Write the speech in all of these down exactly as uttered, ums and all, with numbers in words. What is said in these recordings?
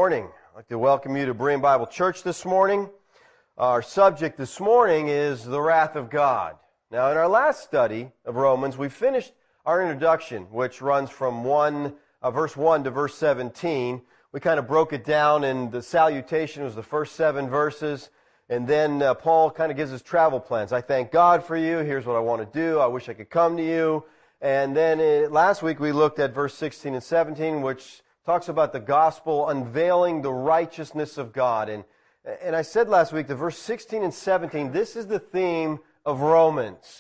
morning. I'd like to welcome you to Berean Bible Church this morning. Our subject this morning is the wrath of God. Now, in our last study of Romans, we finished our introduction, which runs from one, uh, verse one to verse seventeen. We kind of broke it down, and the salutation was the first seven verses. And then uh, Paul kind of gives his travel plans. I thank God for you. Here's what I want to do. I wish I could come to you. And then uh, last week we looked at verse sixteen and seventeen, which talks about the gospel unveiling the righteousness of God. And, and I said last week that verse sixteen and seventeen, this is the theme of Romans.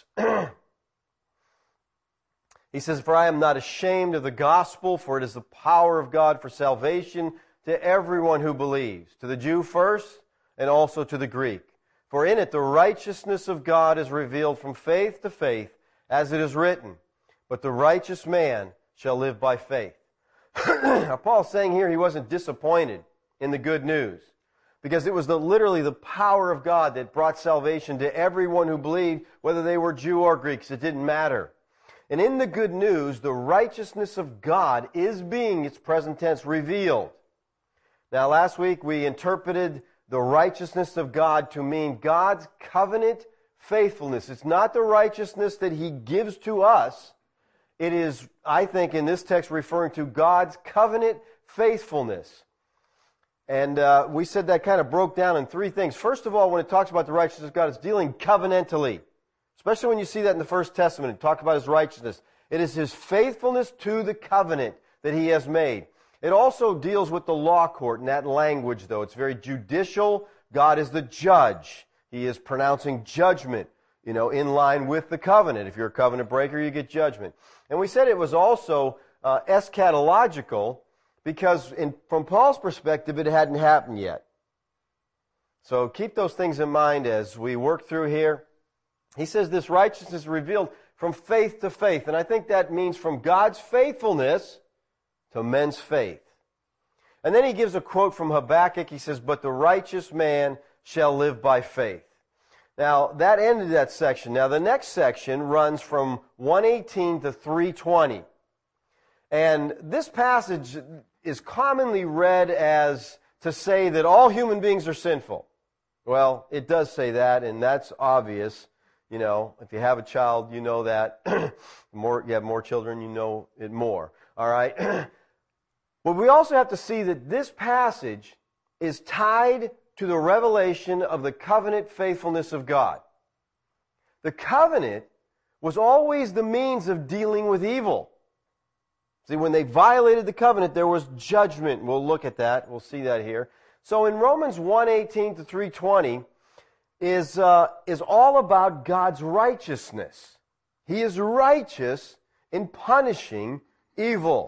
He says, "For I am not ashamed of the gospel, for it is the power of God for salvation to everyone who believes, to the Jew first, and also to the Greek. For in it the righteousness of God is revealed from faith to faith, as it is written, but the righteous man shall live by faith." Now, Paul's saying here he wasn't disappointed in the good news, because it was the, literally the power of God that brought salvation to everyone who believed, whether they were Jew or Greeks. It didn't matter. And in the good news, the righteousness of God is being, its present tense, revealed. Now, last week we interpreted the righteousness of God to mean God's covenant faithfulness. It's not the righteousness that He gives to us. It is, I think, in this text referring to God's covenant faithfulness. And uh, we said that kind of broke down in three things. First of all, when it talks about the righteousness of God, it's dealing covenantally. Especially when you see that in the First Testament, it talks about His righteousness. It is His faithfulness to the covenant that He has made. It also deals with the law court in that language, though. It's very judicial. God is the judge. He is pronouncing judgment, you know, in line with the covenant. If you're a covenant breaker, you get judgment. And we said it was also uh, eschatological, because in, from Paul's perspective, it hadn't happened yet. So keep those things in mind as we work through here. He says this righteousness is revealed from faith to faith. And I think that means from God's faithfulness to men's faith. And then he gives a quote from Habakkuk. He says, "But the righteous man shall live by faith." Now, that ended that section. Now, the next section runs from one eighteen to three twenty. And this passage is commonly read as to say that all human beings are sinful. Well, it does say that, and that's obvious. You know, if you have a child, you know that. The more you have more children, you know it more. All right? But we also have to see that this passage is tied to the revelation of the covenant faithfulness of God. The covenant was always the means of dealing with evil. See, when they violated the covenant, there was judgment. We'll look at that. We'll see that here. So in Romans one eighteen to three twenty is, uh, is all about God's righteousness. He is righteous in punishing evil.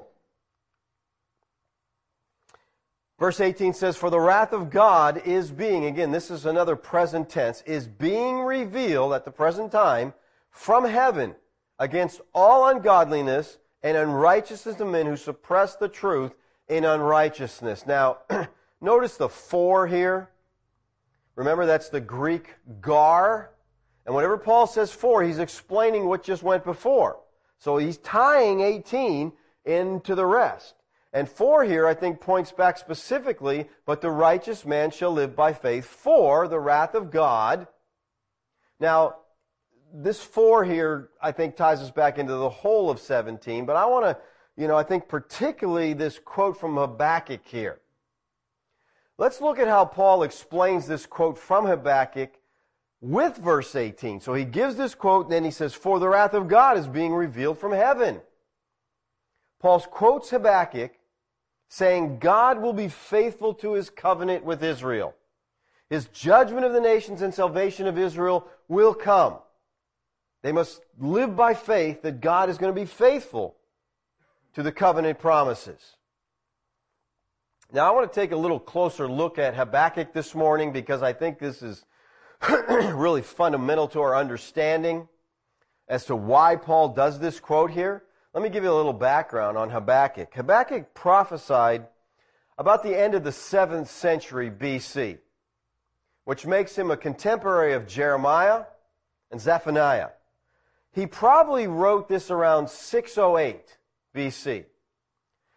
Verse eighteen says, "For the wrath of God is being," again, this is another present tense, "is being revealed at the present time from heaven against all ungodliness and unrighteousness of men who suppress the truth in unrighteousness." Now, notice the "for" here. Remember, that's the Greek gar. And whenever Paul says "for," he's explaining what just went before. So he's tying eighteen into the rest. And "for" here, I think, points back specifically, "But the righteous man shall live by faith, for the wrath of God." Now, this "for" here, I think, ties us back into the whole of seventeen. But I want to, you know, I think particularly this quote from Habakkuk here. Let's look at how Paul explains this quote from Habakkuk with verse eighteen. So he gives this quote, and then he says, "For the wrath of God is being revealed from heaven." Paul quotes Habakkuk saying God will be faithful to His covenant with Israel. His judgment of the nations and salvation of Israel will come. They must live by faith that God is going to be faithful to the covenant promises. Now, I want to take a little closer look at Habakkuk this morning, because I think this is really fundamental to our understanding as to why Paul does this quote here. Let me give you a little background on Habakkuk. Habakkuk prophesied about the end of the seventh century B C, which makes him a contemporary of Jeremiah and Zephaniah. He probably wrote this around six oh eight B C.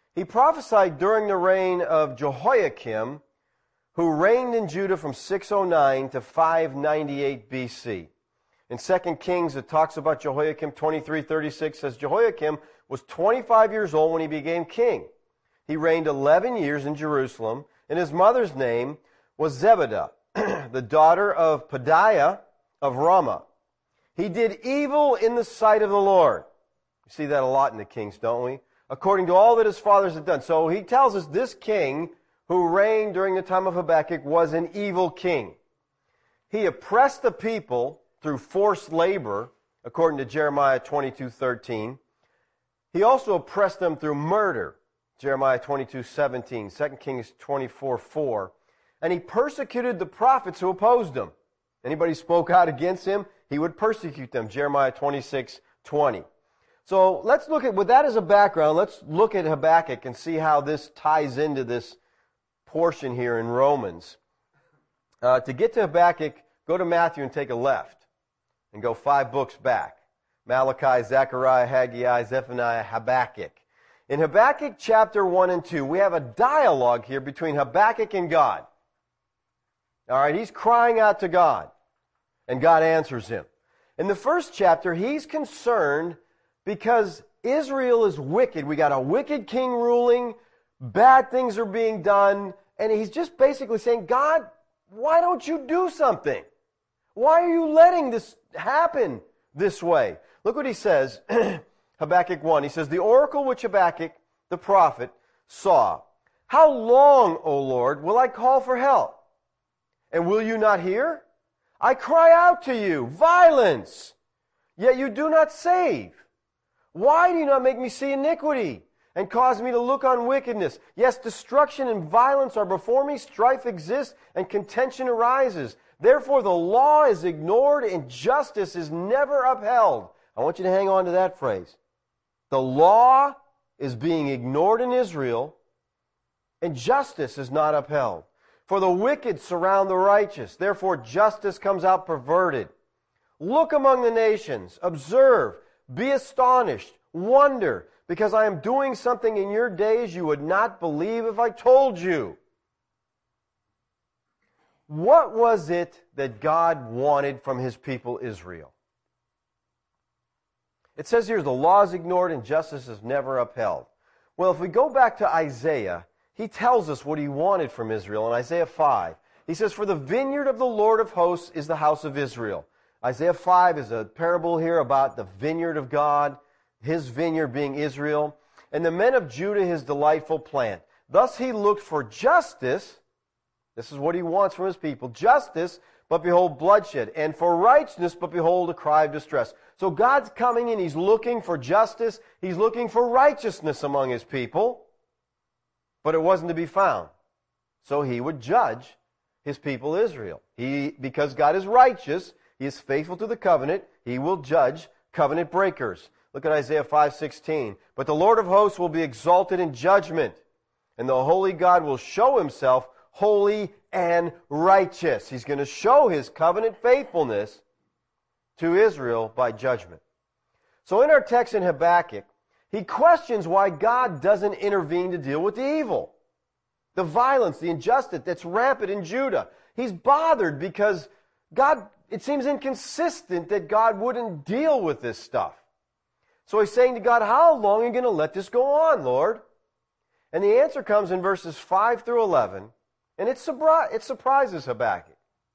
He prophesied during the reign of Jehoiakim, who reigned in Judah from six oh nine to five ninety-eight B C. In Second Kings, it talks about Jehoiakim twenty-three thirty-six, says Jehoiakim was twenty-five years old when he became king. He reigned eleven years in Jerusalem, and his mother's name was Zebedah, the daughter of Pedaiah of Ramah. He did evil in the sight of the Lord. We see that a lot in the Kings, don't we? According to all that his fathers had done. So he tells us this king who reigned during the time of Habakkuk was an evil king. He oppressed the people through forced labor, according to Jeremiah twenty-two thirteen. He also oppressed them through murder, Jeremiah twenty-two seventeen, Second Kings twenty-four four. And he persecuted the prophets who opposed him. Anybody spoke out against him, he would persecute them, Jeremiah twenty-six twenty. So let's look at, with that as a background, let's look at Habakkuk and see how this ties into this portion here in Romans. Uh, to get to Habakkuk, go to Matthew and take a left and go five books back. Malachi, Zechariah, Haggai, Zephaniah, Habakkuk. In Habakkuk chapter one and two, we have a dialogue here between Habakkuk and God. All right, he's crying out to God, and God answers him. In the first chapter, he's concerned because Israel is wicked. We got a wicked king ruling, bad things are being done, and he's just basically saying, God, why don't you do something? Why are you letting this happen this way? Look what he says, Habakkuk one. He says, the oracle which Habakkuk, the prophet, saw. How long, O Lord, will I call for help? And will you not hear? I cry out to you, violence, yet you do not save. Why do you not make me see iniquity and cause me to look on wickedness? Yes, destruction and violence are before me, strife exists, and contention arises. Therefore the law is ignored and justice is never upheld. I want you to hang on to that phrase. The law is being ignored in Israel, and justice is not upheld. For the wicked surround the righteous. Therefore justice comes out perverted. Look among the nations, observe, be astonished, wonder, because I am doing something in your days you would not believe if I told you. What was it that God wanted from his people Israel? It says here, the law is ignored and justice is never upheld. Well, if we go back to Isaiah, he tells us what he wanted from Israel in Isaiah five. He says, for the vineyard of the Lord of hosts is the house of Israel. Isaiah five is a parable here about the vineyard of God, his vineyard being Israel, and the men of Judah his delightful plant. Thus he looked for justice. This is what he wants from his people. Justice, but behold bloodshed. And for righteousness, but behold a cry of distress. So God's coming in, he's looking for justice. He's looking for righteousness among his people. But it wasn't to be found. So he would judge his people Israel. He, because God is righteous, he is faithful to the covenant, he will judge covenant breakers. Look at Isaiah five sixteen. But the Lord of hosts will be exalted in judgment, and the holy God will show himself holy and righteous. He's going to show his covenant faithfulness to Israel by judgment. So in our text in Habakkuk, he questions why God doesn't intervene to deal with the evil, the violence, the injustice that's rampant in Judah. He's bothered because God, it seems inconsistent that God wouldn't deal with this stuff. So he's saying to God, how long are you going to let this go on, Lord? And the answer comes in verses five through eleven, and it, surpri- it surprises Habakkuk.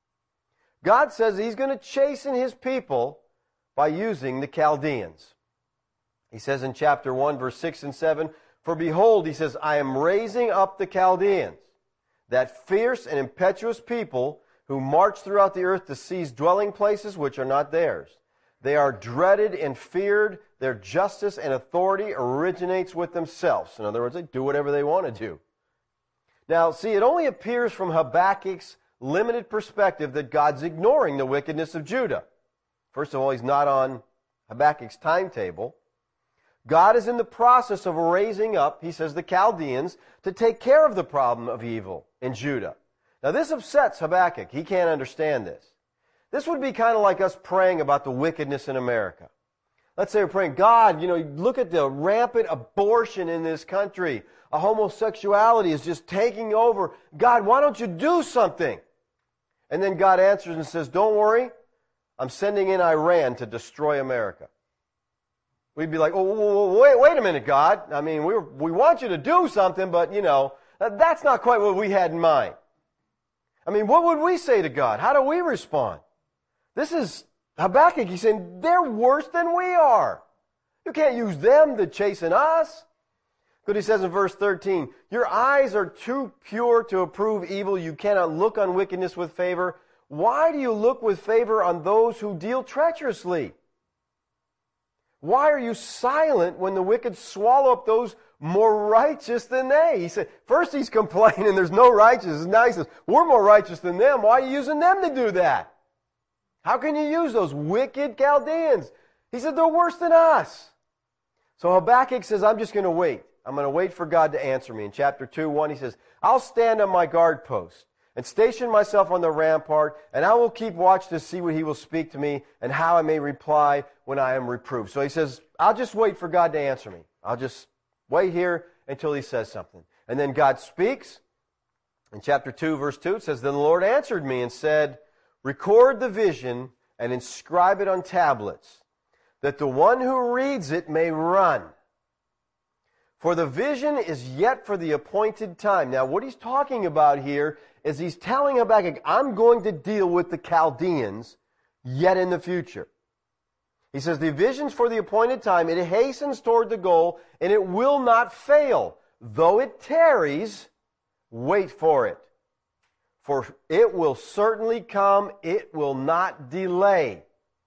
God says he's going to chasten his people by using the Chaldeans. He says in chapter one, verse six and seven, for behold, he says, I am raising up the Chaldeans, that fierce and impetuous people who march throughout the earth to seize dwelling places which are not theirs. They are dreaded and feared. Their justice and authority originates with themselves. In other words, they do whatever they want to do. Now, see, it only appears from Habakkuk's limited perspective that God's ignoring the wickedness of Judah. First of all, he's not on Habakkuk's timetable. God is in the process of raising up, he says, the Chaldeans to take care of the problem of evil in Judah. Now, this upsets Habakkuk. He can't understand this. This would be kind of like us praying about the wickedness in America. Let's say we're praying, God, you know, look at the rampant abortion in this country. A homosexuality is just taking over. God, why don't you do something? And then God answers and says, don't worry, I'm sending in Iran to destroy America. We'd be like, oh, wait, wait a minute, God. I mean, we we want you to do something, but, you know, that's not quite what we had in mind. I mean, what would we say to God? How do we respond? This is Habakkuk. He's saying, they're worse than we are. You can't use them to chasten us. But he says in verse thirteen, your eyes are too pure to approve evil. You cannot look on wickedness with favor. Why do you look with favor on those who deal treacherously? Why are you silent when the wicked swallow up those more righteous than they? He said, first he's complaining there's no righteousness. Now he says, we're more righteous than them. Why are you using them to do that? How can you use those wicked Chaldeans? He said, they're worse than us. So Habakkuk says, I'm just going to wait. I'm going to wait for God to answer me. In chapter two, one, he says, I'll stand on my guard post and station myself on the rampart, and I will keep watch to see what he will speak to me and how I may reply when I am reproved. So he says, I'll just wait for God to answer me. I'll just wait here until he says something. And then God speaks. In chapter two, verse two, it says, then the Lord answered me and said, record the vision and inscribe it on tablets, that the one who reads it may run. For the vision is yet for the appointed time. Now, what he's talking about here is he's telling Habakkuk, I'm going to deal with the Chaldeans yet in the future. He says, the vision's for the appointed time. It hastens toward the goal, and it will not fail. Though it tarries, wait for it. For it will certainly come. It will not delay.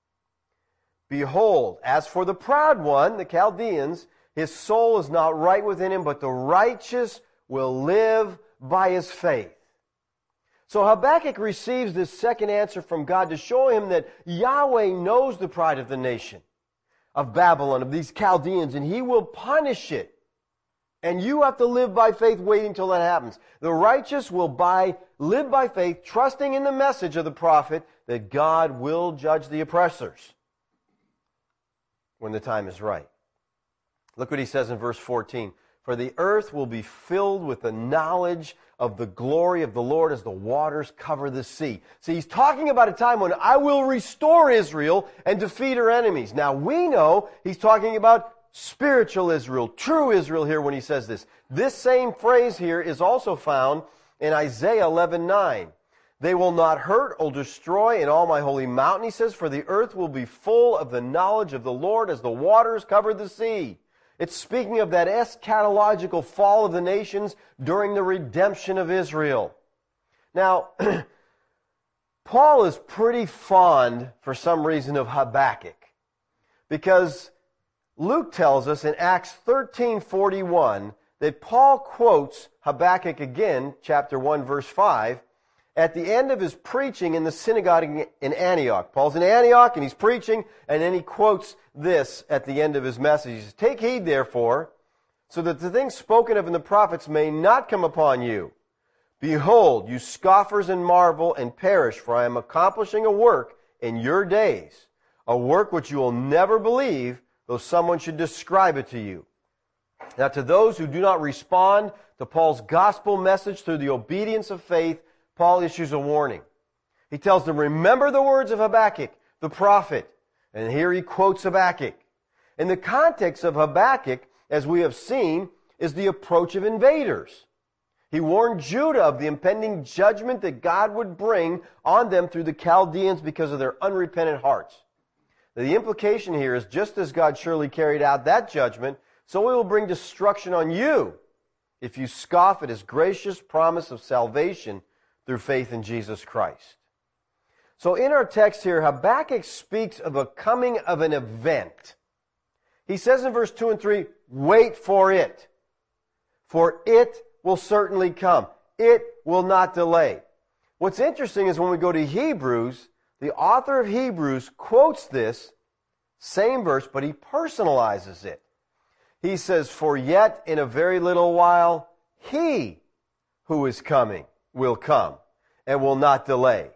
Behold, as for the proud one, the Chaldeans, his soul is not right within him, but the righteous will live by his faith. So Habakkuk receives this second answer from God to show him that Yahweh knows the pride of the nation of Babylon, of these Chaldeans, and he will punish it. And you have to live by faith waiting till that happens. The righteous will by, live by faith, trusting in the message of the prophet that God will judge the oppressors when the time is right. Look what he says in verse fourteen. For the earth will be filled with the knowledge of the glory of the Lord as the waters cover the sea. See, he's talking about a time when I will restore Israel and defeat her enemies. Now, we know he's talking about spiritual Israel, true Israel here when he says this. This same phrase here is also found in Isaiah eleven nine. They will not hurt or destroy in all my holy mountain, he says, for the earth will be full of the knowledge of the Lord as the waters cover the sea. It's speaking of that eschatological fall of the nations during the redemption of Israel. Now, Paul is pretty fond, for some reason, of Habakkuk. Because Luke tells us in Acts thirteen forty-one that Paul quotes Habakkuk again, chapter one, verse five, at the end of his preaching in the synagogue in Antioch. Paul's in Antioch and he's preaching, and then he quotes this at the end of his message. He says, take heed, therefore, so that the things spoken of in the prophets may not come upon you. Behold, you scoffers, and marvel and perish, for I am accomplishing a work in your days, a work which you will never believe, though someone should describe it to you. Now, to those who do not respond to Paul's gospel message through the obedience of faith, Paul issues a warning. He tells them, remember the words of Habakkuk, the prophet. And here he quotes Habakkuk. In the context of Habakkuk, as we have seen, is the approach of invaders. He warned Judah of the impending judgment that God would bring on them through the Chaldeans because of their unrepentant hearts. The implication here is just as God surely carried out that judgment, so he will bring destruction on you if you scoff at his gracious promise of salvation through faith in Jesus Christ. So in our text here, Habakkuk speaks of a coming of an event. He says in verse two and three, wait for it, for it will certainly come. It will not delay. What's interesting is when we go to Hebrews, the author of Hebrews quotes this same verse, but he personalizes it. He says, for yet in a very little while, he who is coming will come and will not delay.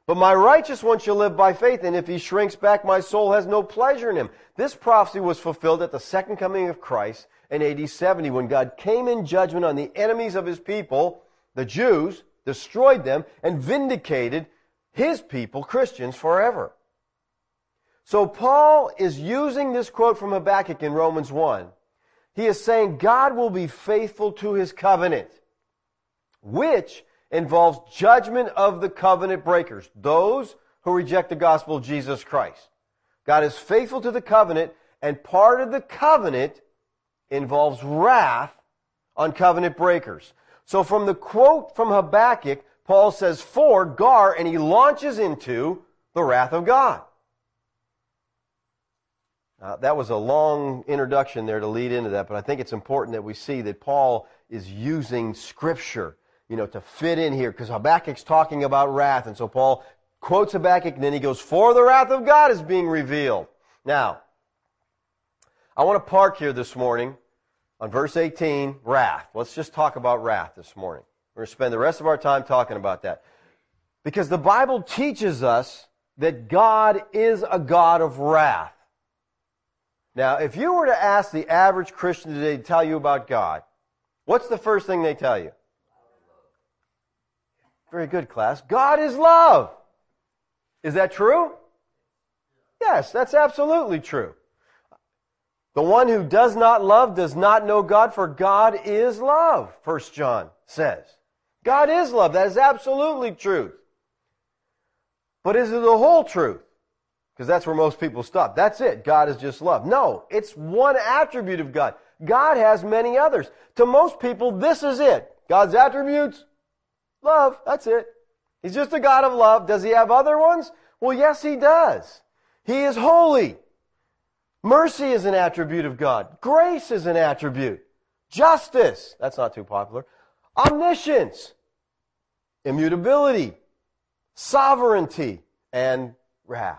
But my righteous one shall live by faith, and if he shrinks back, my soul has no pleasure in him. This prophecy was fulfilled at the second coming of Christ in A D seventy, when God came in judgment on the enemies of his people, the Jews, destroyed them, and vindicated his people, Christians, forever. So Paul is using this quote from Habakkuk in Romans one. He is saying God will be faithful to his covenant, which involves judgment of the covenant breakers, those who reject the gospel of Jesus Christ. God is faithful to the covenant, and part of the covenant involves wrath on covenant breakers. So from the quote from Habakkuk, Paul says, for Gar, and he launches into the wrath of God. Uh, that was a long introduction there to lead into that, but I think it's important that we see that Paul is using Scripture, you know, to fit in here, because Habakkuk's talking about wrath, and so Paul quotes Habakkuk, and then he goes, for the wrath of God is being revealed. Now, I want to park here this morning on verse eighteen, wrath. Let's just talk about wrath this morning. We're going to spend the rest of our time talking about that. Because the Bible teaches us that God is a God of wrath. Now, if you were to ask the average Christian today to tell you about God, what's the first thing they tell you? Very good, class. God is love. Is that true? Yes, that's absolutely true. The one who does not love does not know God, for God is love, First John says. God is love. That is absolutely truth. But is it the whole truth? Because that's where most people stop. That's it. God is just love. No, it's one attribute of God. God has many others. To most people, this is it. God's attributes, love. That's it. He's just a God of love. Does he have other ones? Well, yes, he does. He is holy. Mercy is an attribute of God. Grace is an attribute. Justice. That's not too popular. Omniscience. Immutability. Sovereignty. And wrath.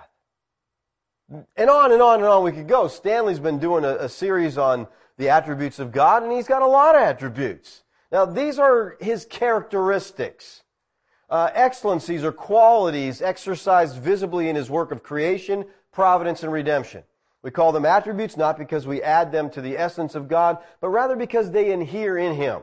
And on and on and on we could go. Stanley's been doing a, a series on the attributes of God, and he's got a lot of attributes. Now, these are his characteristics. Uh, excellencies or qualities exercised visibly in his work of creation, providence, and redemption. We call them attributes not because we add them to the essence of God, but rather because they inhere in him.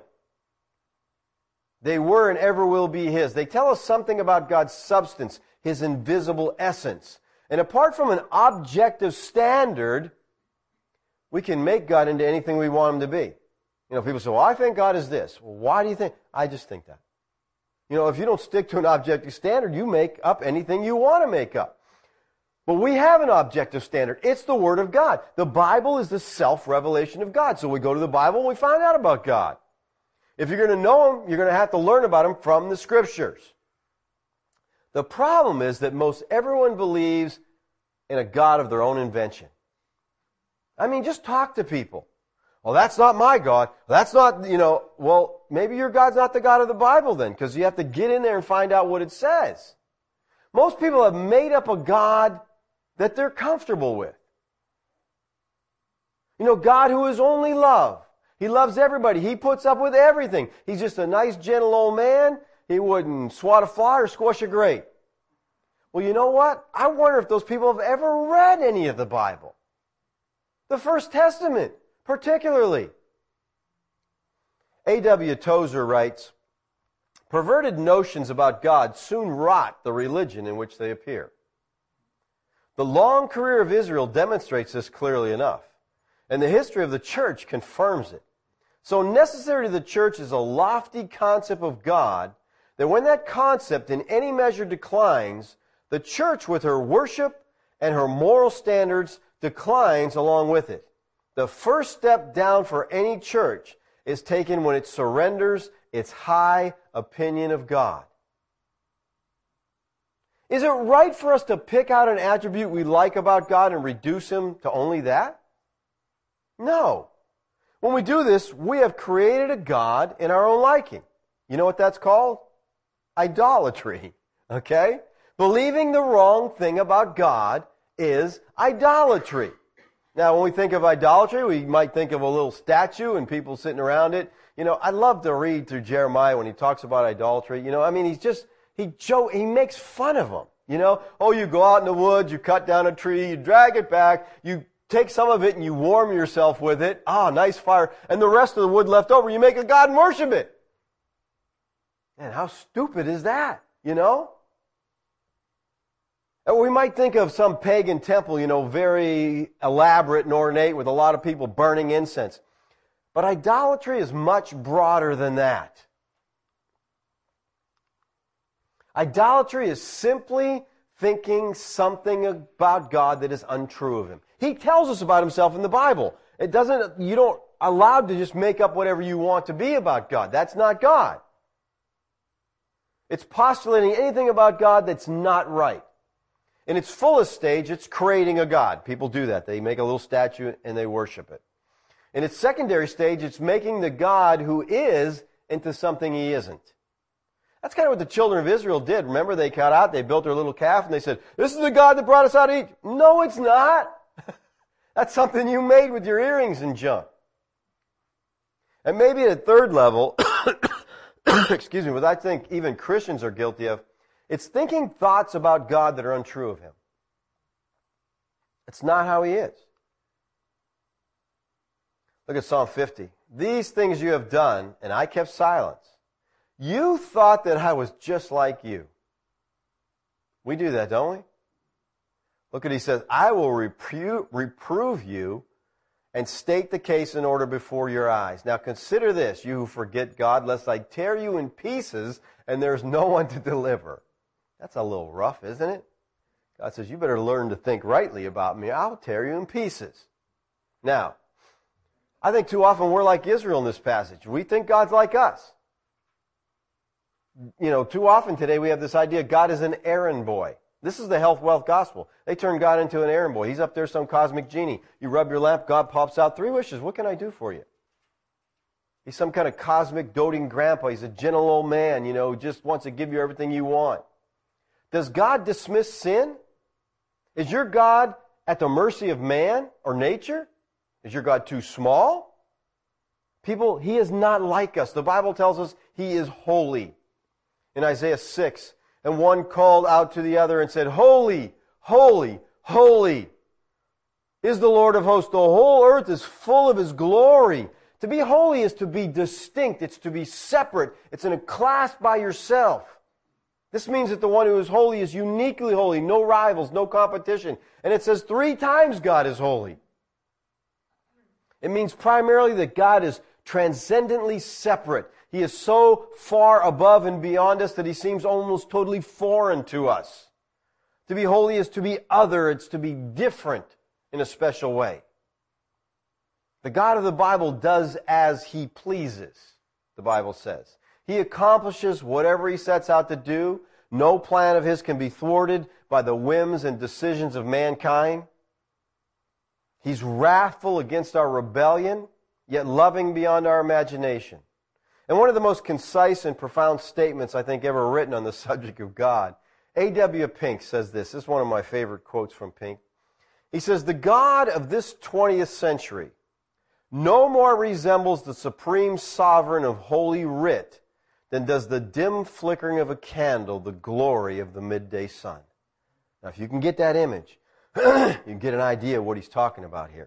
They were and ever will be his. They tell us something about God's substance, his invisible essence. And apart from an objective standard, we can make God into anything we want him to be. You know, people say, well, I think God is this. Well, why do you think? I just think that. You know, if you don't stick to an objective standard, you make up anything you want to make up. But we have an objective standard. It's the Word of God. The Bible is the self-revelation of God. So we go to the Bible and we find out about God. If you're going to know him, you're going to have to learn about him from the Scriptures. The problem is that most everyone believes in a God of their own invention. I mean, just talk to people. Well, that's not my God. That's not, you know, well, maybe your God's not the God of the Bible then, because you have to get in there and find out what it says. Most people have made up a God that they're comfortable with. You know, God who is only love. He loves everybody. He puts up with everything. He's just a nice, gentle old man. He wouldn't swat a fly or squash a grape. Well, you know what? I wonder if those people have ever read any of the Bible. The First Testament, particularly. A W Tozer writes, perverted notions about God soon rot the religion in which they appear. The long career of Israel demonstrates this clearly enough, and the history of the church confirms it. So necessary to the church is a lofty concept of God that when that concept in any measure declines, the church with her worship and her moral standards declines along with it. The first step down for any church is taken when it surrenders its high opinion of God. Is it right for us to pick out an attribute we like about God and reduce him to only that? No. When we do this, we have created a God in our own liking. You know what that's called? Idolatry. Okay? Believing the wrong thing about God is idolatry. Now, when we think of idolatry, we might think of a little statue and people sitting around it. You know, I love to read through Jeremiah when he talks about idolatry. You know, I mean, he's just, he joke, he makes fun of them. You know, oh, you go out in the woods, you cut down a tree, you drag it back, you take some of it and you warm yourself with it. Ah, nice fire. And the rest of the wood left over, you make a god and worship it. Man, how stupid is that, you know? And we might think of some pagan temple, you know, very elaborate and ornate with a lot of people burning incense. But idolatry is much broader than that. Idolatry is simply thinking something about God that is untrue of Him. He tells us about Himself in the Bible. It doesn't, you don't allowed to just make up whatever you want to be about God. That's not God. It's postulating anything about God that's not right. In its fullest stage, it's creating a God. People do that. They make a little statue and they worship it. In its secondary stage, it's making the God who is into something He isn't. That's kind of what the children of Israel did. Remember, they got out, they built their little calf, and they said, this is the God that brought us out of Egypt. No, it's not. That's something you made with your earrings and junk. And maybe at a third level, excuse me, what I think even Christians are guilty of, it's thinking thoughts about God that are untrue of Him. It's not how He is. Look at Psalm fifty. These things you have done, and I kept silence. You thought that I was just like you. We do that, don't we? Look what he says. I will reprove, reprove you and state the case in order before your eyes. Now consider this, you who forget God, lest I tear you in pieces and there's no one to deliver. That's a little rough, isn't it? God says, you better learn to think rightly about me. I'll tear you in pieces. Now, I think too often we're like Israel in this passage. We think God's like us. You know, too often today we have this idea God is an errand boy. This is the health, wealth gospel. They turn God into an errand boy. He's up there, some cosmic genie. You rub your lamp, God pops out three wishes. What can I do for you? He's some kind of cosmic doting grandpa. He's a gentle old man, you know, who just wants to give you everything you want. Does God dismiss sin? Is your God at the mercy of man or nature? Is your God too small? People, He is not like us. The Bible tells us He is holy. In Isaiah six, and one called out to the other and said, Holy, holy, holy is the Lord of hosts. The whole earth is full of His glory. To be holy is to be distinct. It's to be separate. It's in a class by yourself. This means that the one who is holy is uniquely holy. No rivals, no competition. And it says three times God is holy. It means primarily that God is transcendently separate. He is so far above and beyond us that He seems almost totally foreign to us. To be holy is to be other. It's to be different in a special way. The God of the Bible does as He pleases, the Bible says. He accomplishes whatever He sets out to do. No plan of His can be thwarted by the whims and decisions of mankind. He's wrathful against our rebellion, yet loving beyond our imagination. And one of the most concise and profound statements I think ever written on the subject of God, A W Pink says this. This is one of my favorite quotes from Pink. He says, the God of this twentieth century no more resembles the supreme sovereign of Holy Writ than does the dim flickering of a candle the glory of the midday sun. Now, if you can get that image, you can get an idea of what he's talking about here.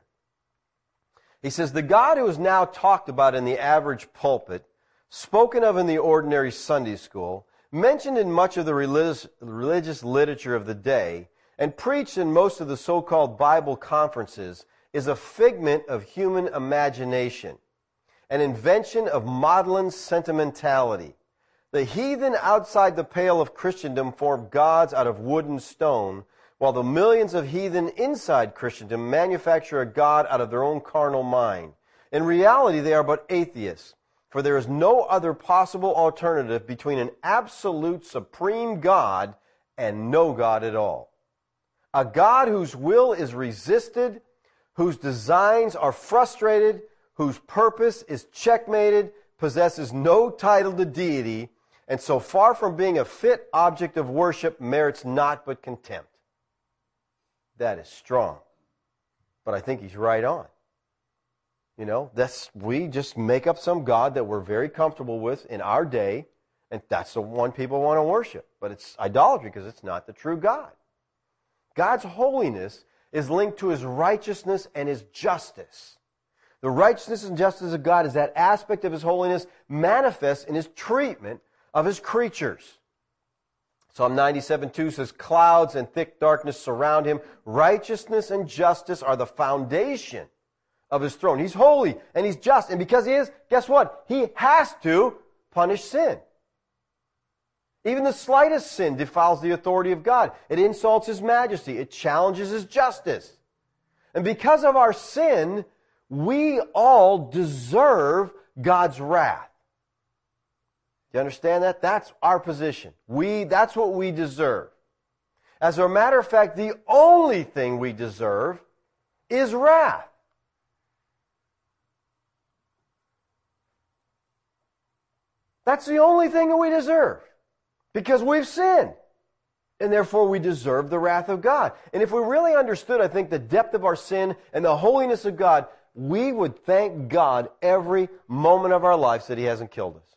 He says, the God who is now talked about in the average pulpit, spoken of in the ordinary Sunday school, mentioned in much of the religious, religious literature of the day, and preached in most of the so-called Bible conferences, is a figment of human imagination, an invention of maudlin sentimentality. The heathen outside the pale of Christendom form gods out of wood and stone, while the millions of heathen inside Christendom manufacture a god out of their own carnal mind. In reality, they are but atheists, for there is no other possible alternative between an absolute supreme God and no God at all. A God whose will is resisted, whose designs are frustrated, whose purpose is checkmated, possesses no title to deity, and so far from being a fit object of worship, merits naught but contempt. That is strong. But I think he's right on. You know, that's, we just make up some God that we're very comfortable with in our day, And that's the one people want to worship. But it's idolatry because it's not the true God. God's holiness is linked to His righteousness and His justice. The righteousness and justice of God is that aspect of His holiness manifest in His treatment of His creatures. Psalm ninety-seven two says, clouds and thick darkness surround Him. Righteousness and justice are the foundation of His throne. He's holy and He's just. And because He is, guess what? He has to punish sin. Even the slightest sin defiles the authority of God. It insults His majesty. It challenges His justice. And because of our sin, we all deserve God's wrath. Do you understand that? That's our position. We, that's what we deserve. As a matter of fact, the only thing we deserve is wrath. That's the only thing that we deserve. Because we've sinned. And therefore we deserve the wrath of God. And if we really understood, I think, the depth of our sin and the holiness of God, we would thank God every moment of our lives that He hasn't killed us.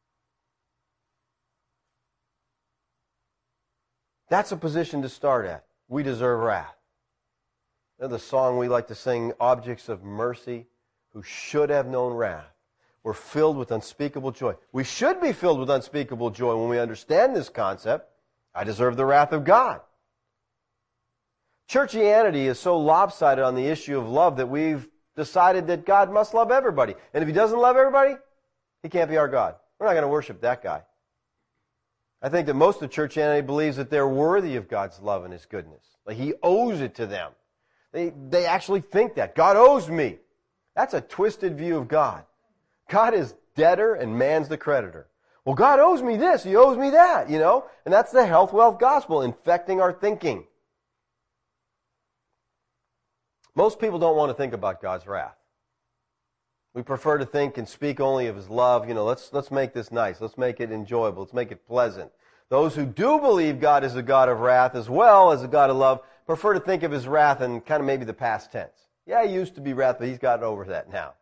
That's a position to start at. We deserve wrath. You know, the song we like to sing, Objects of Mercy, who should have known wrath, we're filled with unspeakable joy. We should be filled with unspeakable joy when we understand this concept. I deserve the wrath of God. Churchianity is so lopsided on the issue of love that we've decided that God must love everybody. And if He doesn't love everybody, He can't be our God. We're not going to worship that guy. I think that most of churchianity believes that they're worthy of God's love and His goodness. Like He owes it to them. They, they actually think that. God owes me. That's a twisted view of God. God is debtor and man's the creditor. Well, God owes me this, He owes me that, you know? And that's the health, wealth gospel infecting our thinking. Most people don't want to think about God's wrath. We prefer to think and speak only of His love. You know, let's, let's make this nice. Let's make it enjoyable. Let's make it pleasant. Those who do believe God is a God of wrath as well as a God of love prefer to think of His wrath in kind of maybe the past tense. Yeah, He used to be wrath, but He's gotten over that now.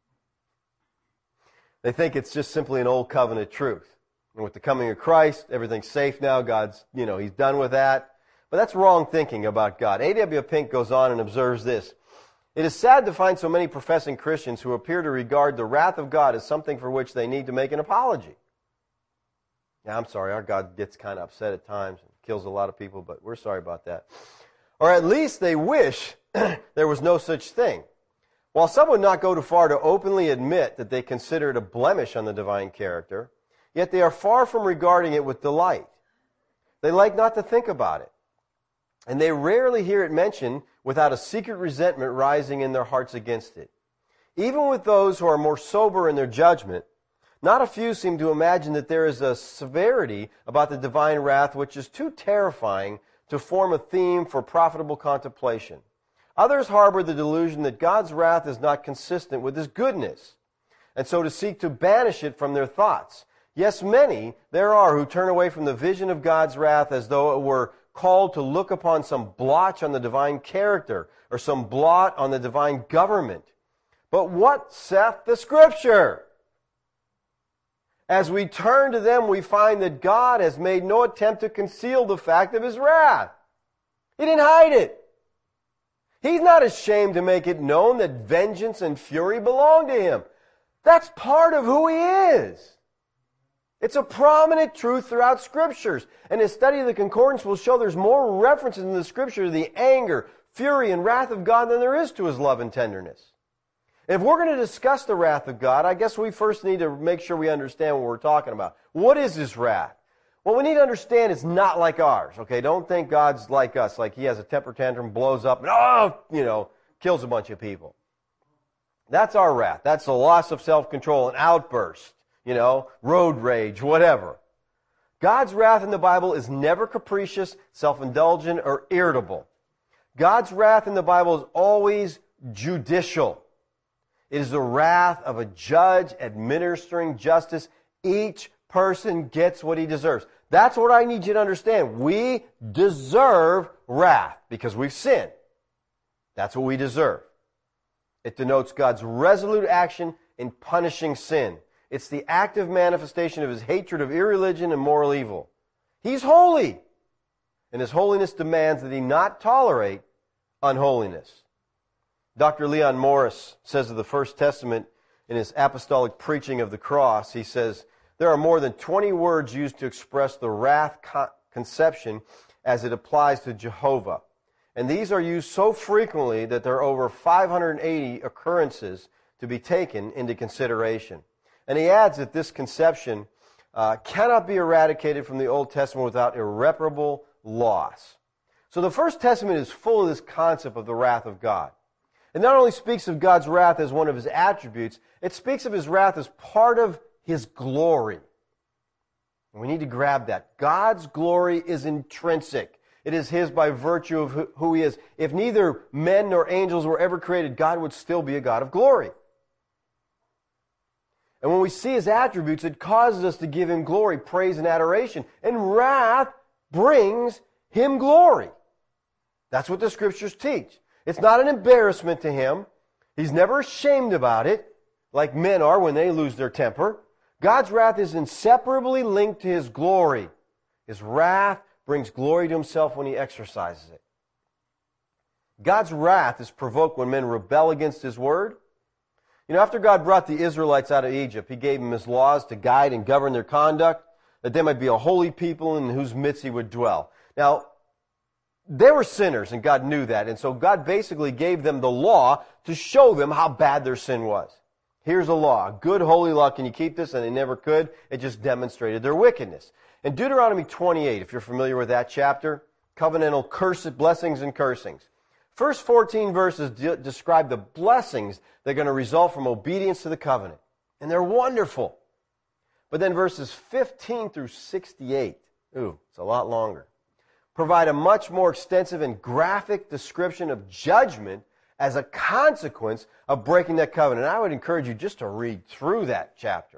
They think it's just simply an old covenant truth. And with the coming of Christ, everything's safe now. God's, you know, He's done with that. But that's wrong thinking about God. A W Pink goes on and observes this. It is sad to find so many professing Christians who appear to regard the wrath of God as something for which they need to make an apology. Now, I'm sorry, our God gets kind of upset at times and kills a lot of people, but we're sorry about that. Or at least they wish there was no such thing. While some would not go too far to openly admit that they consider it a blemish on the divine character, yet they are far from regarding it with delight. They like not to think about it. And they rarely hear it mentioned without a secret resentment rising in their hearts against it. Even with those who are more sober in their judgment, not a few seem to imagine that there is a severity about the divine wrath which is too terrifying to form a theme for profitable contemplation. Others harbor the delusion that God's wrath is not consistent with His goodness, and so to seek to banish it from their thoughts. Yes, many there are who turn away from the vision of God's wrath as though it were called to look upon some blotch on the divine character or some blot on the divine government. But what saith the Scripture? As we turn to them, we find that God has made no attempt to conceal the fact of His wrath. He didn't hide it. He's not ashamed to make it known that vengeance and fury belong to Him. That's part of who He is. It's a prominent truth throughout Scriptures. And a study of the Concordance will show there's more references in the Scripture to the anger, fury, and wrath of God than there is to His love and tenderness. If we're going to discuss the wrath of God, I guess we first need to make sure we understand what we're talking about. What is His wrath? Well, we need to understand it's not like ours, okay? Don't think God's like us, like He has a temper tantrum, blows up, and, oh, you know, kills a bunch of people. That's our wrath. That's the loss of self-control, an outburst, you know, road rage, whatever. God's wrath in the Bible is never capricious, self-indulgent, or irritable. God's wrath in the Bible is always judicial. It is the wrath of a judge administering justice. Each person gets what he deserves. That's what I need you to understand. We deserve wrath because we've sinned. That's what we deserve. It denotes God's resolute action in punishing sin. It's the active manifestation of his hatred of irreligion and moral evil. He's holy, and his holiness demands that he not tolerate unholiness. Doctor Leon Morris says of the First Testament in his apostolic preaching of the cross, he says, there are more than twenty words used to express the wrath con- conception as it applies to Jehovah. And these are used so frequently that there are over five hundred eighty occurrences to be taken into consideration. And he adds that this conception uh, cannot be eradicated from the Old Testament without irreparable loss. So the First Testament is full of this concept of the wrath of God. It not only speaks of God's wrath as one of his attributes, it speaks of his wrath as part of his glory. And we need to grab that. God's glory is intrinsic. It is his by virtue of who he is. If neither men nor angels were ever created, God would still be a God of glory. And when we see his attributes, it causes us to give him glory, praise, and adoration. And wrath brings him glory. That's what the Scriptures teach. It's not an embarrassment to him. He's never ashamed about it, like men are when they lose their temper. God's wrath is inseparably linked to his glory. His wrath brings glory to himself when he exercises it. God's wrath is provoked when men rebel against his word. You know, after God brought the Israelites out of Egypt, he gave them his laws to guide and govern their conduct, that they might be a holy people in whose midst he would dwell. Now, they were sinners, and God knew that, and so God basically gave them the law to show them how bad their sin was. Here's a law, a good holy law. Can you keep this? And they never could. It just demonstrated their wickedness. In Deuteronomy twenty-eight, if you're familiar with that chapter, covenantal curse, blessings and cursings. First fourteen verses de- describe the blessings that are going to result from obedience to the covenant. And they're wonderful. But then verses fifteen through sixty-eight, ooh, it's a lot longer, provide a much more extensive and graphic description of judgment as a consequence of breaking that covenant. I would encourage you just to read through that chapter.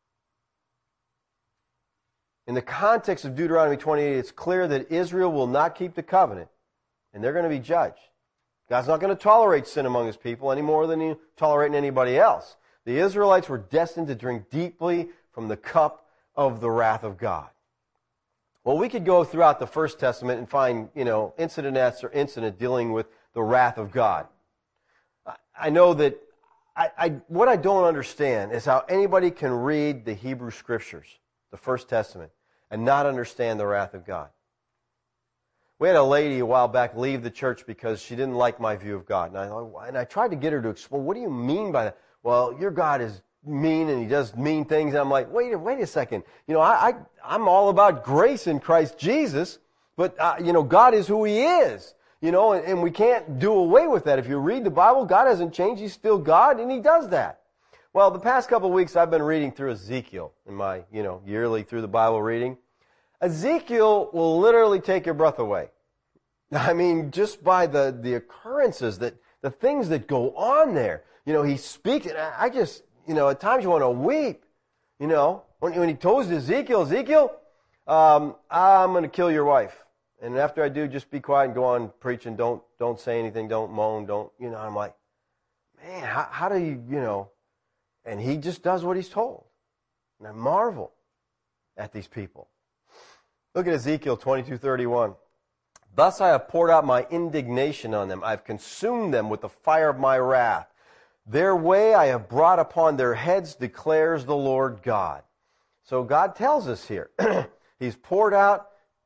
In the context of Deuteronomy twenty-eight, it's clear that Israel will not keep the covenant, and they're going to be judged. God's not going to tolerate sin among his people any more than he's tolerating anybody else. The Israelites were destined to drink deeply from the cup of the wrath of God. Well, we could go throughout the First Testament and find, you know, incident after incident dealing with the wrath of God. I know that I, I, what I don't understand is how anybody can read the Hebrew Scriptures, the First Testament, and not understand the wrath of God. We had a lady a while back leave the church because she didn't like my view of God. And I, and I tried to get her to explain, what do you mean by that? Well, your God is mean and he does mean things. And I'm like, wait, wait a second. You know, I, I, I'm all about grace in Christ Jesus, but, uh, you know, God is who he is. You know, and, and we can't do away with that. If you read the Bible, God hasn't changed. He's still God, and he does that. Well, the past couple of weeks, I've been reading through Ezekiel in my, you know, yearly through the Bible reading. Ezekiel will literally take your breath away. I mean, just by the, the occurrences, that the things that go on there. You know, he speaks, and I just, you know, at times you want to weep. You know, when, when he told Ezekiel, Ezekiel, um, I'm going to kill your wife. And after I do, just be quiet and go on preaching. Don't don't say anything. Don't moan. Don't, you know, I'm like, man, how, how do you, you know, and he just does what he's told. And I marvel at these people. Look at Ezekiel twenty-two thirty-one. Thus I have poured out my indignation on them. I have consumed them with the fire of my wrath. Their way I have brought upon their heads, declares the Lord God. So God tells us here, he's poured out.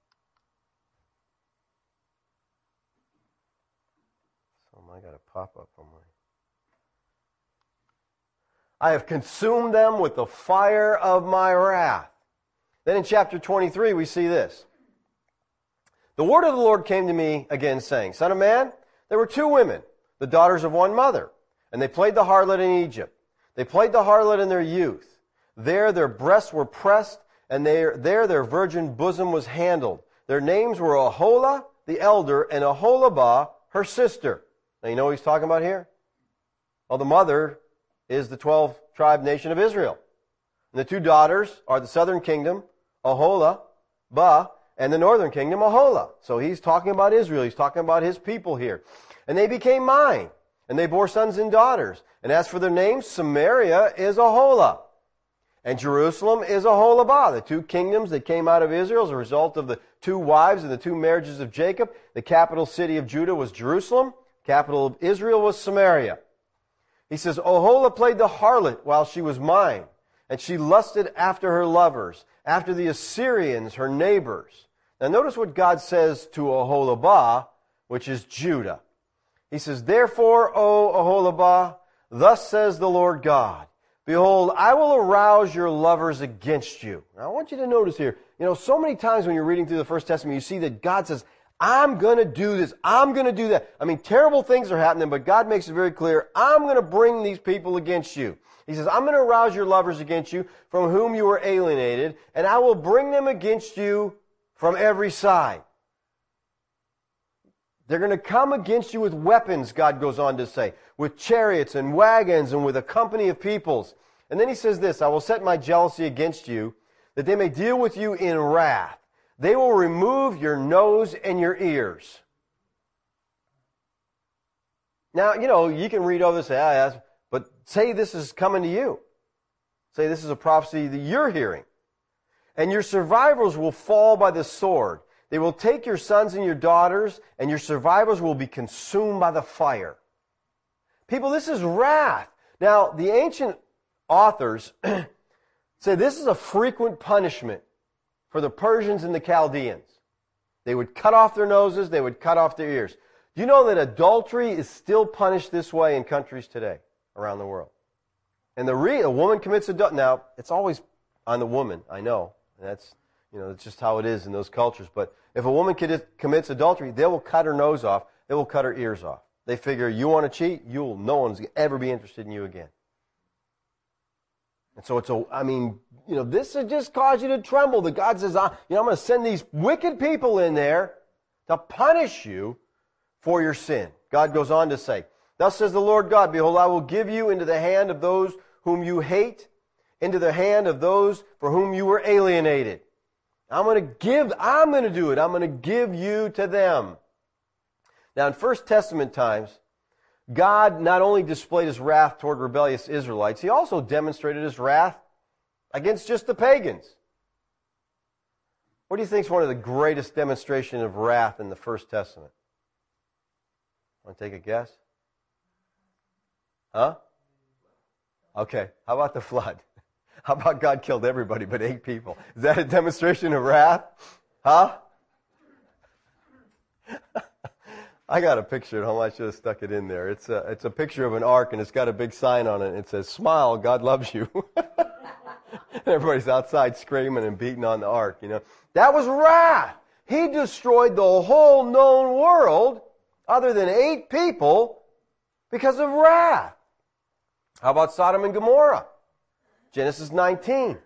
I got a pop-up on my... I have consumed them with the fire of my wrath. Then in chapter twenty-three, we see this. The word of the Lord came to me again, saying, Son of man, there were two women, the daughters of one mother, and they played the harlot in Egypt. They played the harlot in their youth. There their breasts were pressed, and they, there their virgin bosom was handled. Their names were Aholah, the elder, and Aholibah, her sister. Now, you know what he's talking about here? Well, the mother is the twelve-tribe nation of Israel. And the two daughters are the southern kingdom, Aholibah, and the northern kingdom, Aholah. So he's talking about Israel. He's talking about his people here. And they became mine, and they bore sons and daughters. And as for their names, Samaria is Aholah. And Jerusalem is Aholabah, the two kingdoms that came out of Israel as a result of the two wives and the two marriages of Jacob. The capital city of Judah was Jerusalem. Capital of Israel was Samaria. He says, Oholah played the harlot while she was mine, and she lusted after her lovers, after the Assyrians, her neighbors. Now notice what God says to Oholabah, which is Judah. He says, Therefore, O Oholabah, thus says the Lord God, Behold, I will arouse your lovers against you. Now I want you to notice here, you know, so many times when you're reading through the First Testament, you see that God says, I'm going to do this. I'm going to do that. I mean, terrible things are happening, but God makes it very clear, I'm going to bring these people against you. He says, I'm going to arouse your lovers against you from whom you were alienated, and I will bring them against you from every side. They're going to come against you with weapons, God goes on to say, with chariots and wagons and with a company of peoples. And then he says this, I will set my jealousy against you, that they may deal with you in wrath. They will remove your nose and your ears. Now, you know, you can read over this, say, ah, yes, but say this is coming to you. Say this is a prophecy that you're hearing. And your survivors will fall by the sword. They will take your sons and your daughters, and your survivors will be consumed by the fire. People, this is wrath. Now, the ancient authors say this is a frequent punishment for the Persians and the Chaldeans. They would cut off their noses, they would cut off their ears. Do you know that adultery is still punished this way in countries today around the world? And the re- a woman commits adultery. Now, it's always on the woman, I know. That's, you know, it's just how it is in those cultures. But if a woman commits adultery, they will cut her nose off, they will cut her ears off. They figure, you want to cheat, you'll, no one's going to ever be interested in you again. And so it's a, I mean, you know, this would just cause you to tremble that God says, I, you know, I'm going to send these wicked people in there to punish you for your sin. God goes on to say, Thus says the Lord God, Behold, I will give you into the hand of those whom you hate, into the hand of those for whom you were alienated. I'm going to give, I'm going to do it. I'm going to give you to them. Now in First Testament times, God not only displayed His wrath toward rebellious Israelites, He also demonstrated His wrath against just the pagans. What do you think is one of the greatest demonstrations of wrath in the First Testament? Want to take a guess? Huh? Okay, how about the flood? How about God killed everybody but eight people? Is that a demonstration of wrath? Huh? I got a picture at home. I should have stuck it in there. It's a, it's a picture of an ark, and it's got a big sign on it. And it says, Smile, God loves you. Everybody's outside screaming and beating on the ark, you know. That was wrath. He destroyed the whole known world, other than eight people, because of wrath. How about Sodom and Gomorrah? Genesis nineteen.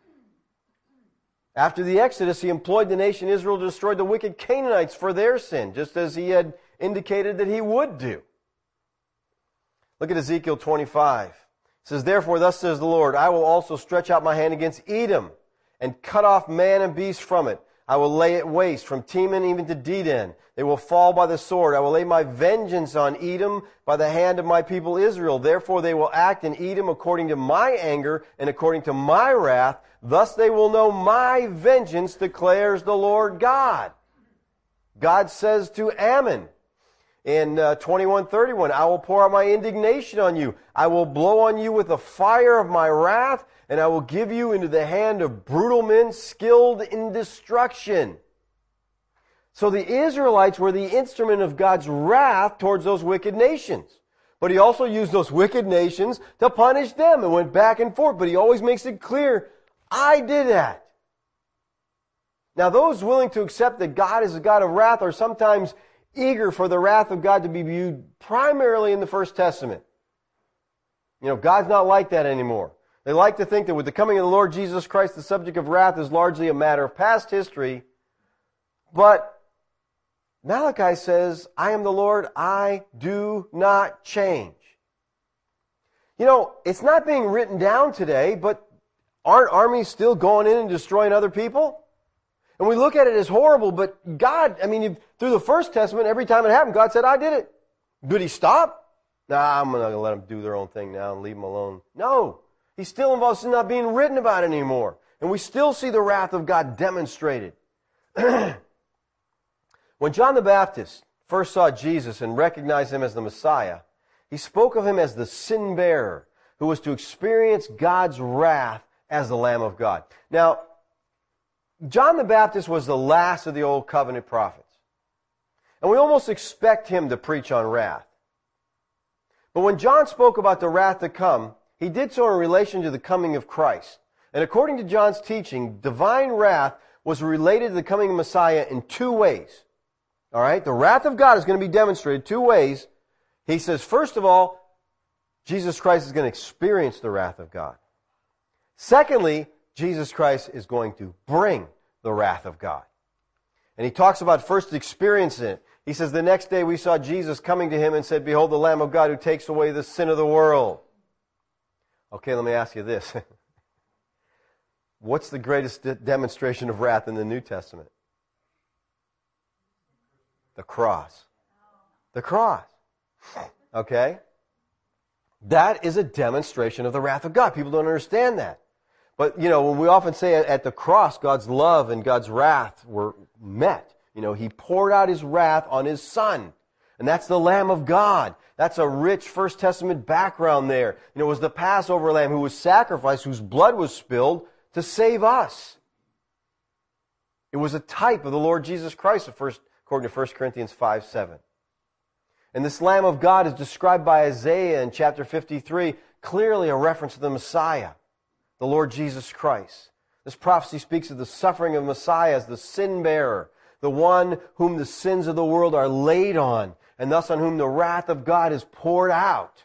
After the Exodus, He employed the nation Israel to destroy the wicked Canaanites for their sin, just as He had indicated that He would do. Look at Ezekiel twenty-five. It says, Therefore, thus says the Lord, I will also stretch out my hand against Edom, and cut off man and beast from it. I will lay it waste from Teman even to Dedan. They will fall by the sword. I will lay my vengeance on Edom by the hand of my people Israel. Therefore they will act in Edom according to my anger and according to my wrath. Thus they will know my vengeance, declares the Lord God. God says to Ammon in uh, twenty-one thirty-one, I will pour out my indignation on you. I will blow on you with the fire of my wrath, and I will give you into the hand of brutal men skilled in destruction. So the Israelites were the instrument of God's wrath towards those wicked nations. But He also used those wicked nations to punish them. It went back and forth, but He always makes it clear, I did that. Now those willing to accept that God is a God of wrath are sometimes eager for the wrath of God to be viewed primarily in the First Testament. You know, God's not like that anymore. They like to think that with the coming of the Lord Jesus Christ, the subject of wrath is largely a matter of past history. But Malachi says, I am the Lord, I do not change. You know, it's not being written down today, but aren't armies still going in and destroying other people? And we look at it as horrible, but God, I mean, through the First Testament, every time it happened, God said, I did it. Did He stop? Nah, I'm not going to let them do their own thing now and leave them alone. No. He's still involved. It's not being written about anymore. And we still see the wrath of God demonstrated. When John the Baptist first saw Jesus and recognized him as the Messiah, he spoke of him as the sin bearer who was to experience God's wrath as the Lamb of God. Now, John the Baptist was the last of the Old Covenant prophets. And we almost expect him to preach on wrath. But when John spoke about the wrath to come, he did so in relation to the coming of Christ. And according to John's teaching, divine wrath was related to the coming of Messiah in two ways. All right? The wrath of God is going to be demonstrated two ways. He says, first of all, Jesus Christ is going to experience the wrath of God. Secondly, Jesus Christ is going to bring the wrath of God. And he talks about first experiencing it. He says, the next day we saw Jesus coming to him and said, behold, the Lamb of God who takes away the sin of the world. Okay, let me ask you this. What's the greatest de- demonstration of wrath in the New Testament? The cross. The cross. Okay? That is a demonstration of the wrath of God. People don't understand that. But, you know, when we often say at the cross, God's love and God's wrath were met. You know, He poured out His wrath on His Son. And that's the Lamb of God. That's a rich First Testament background there. You know, it was the Passover Lamb who was sacrificed, whose blood was spilled to save us. It was a type of the Lord Jesus Christ, according to First Corinthians five seven. And this Lamb of God is described by Isaiah in chapter fifty-three, clearly a reference to the Messiah, the Lord Jesus Christ. This prophecy speaks of the suffering of Messiah as the sin bearer, the one whom the sins of the world are laid on, and thus on whom the wrath of God is poured out.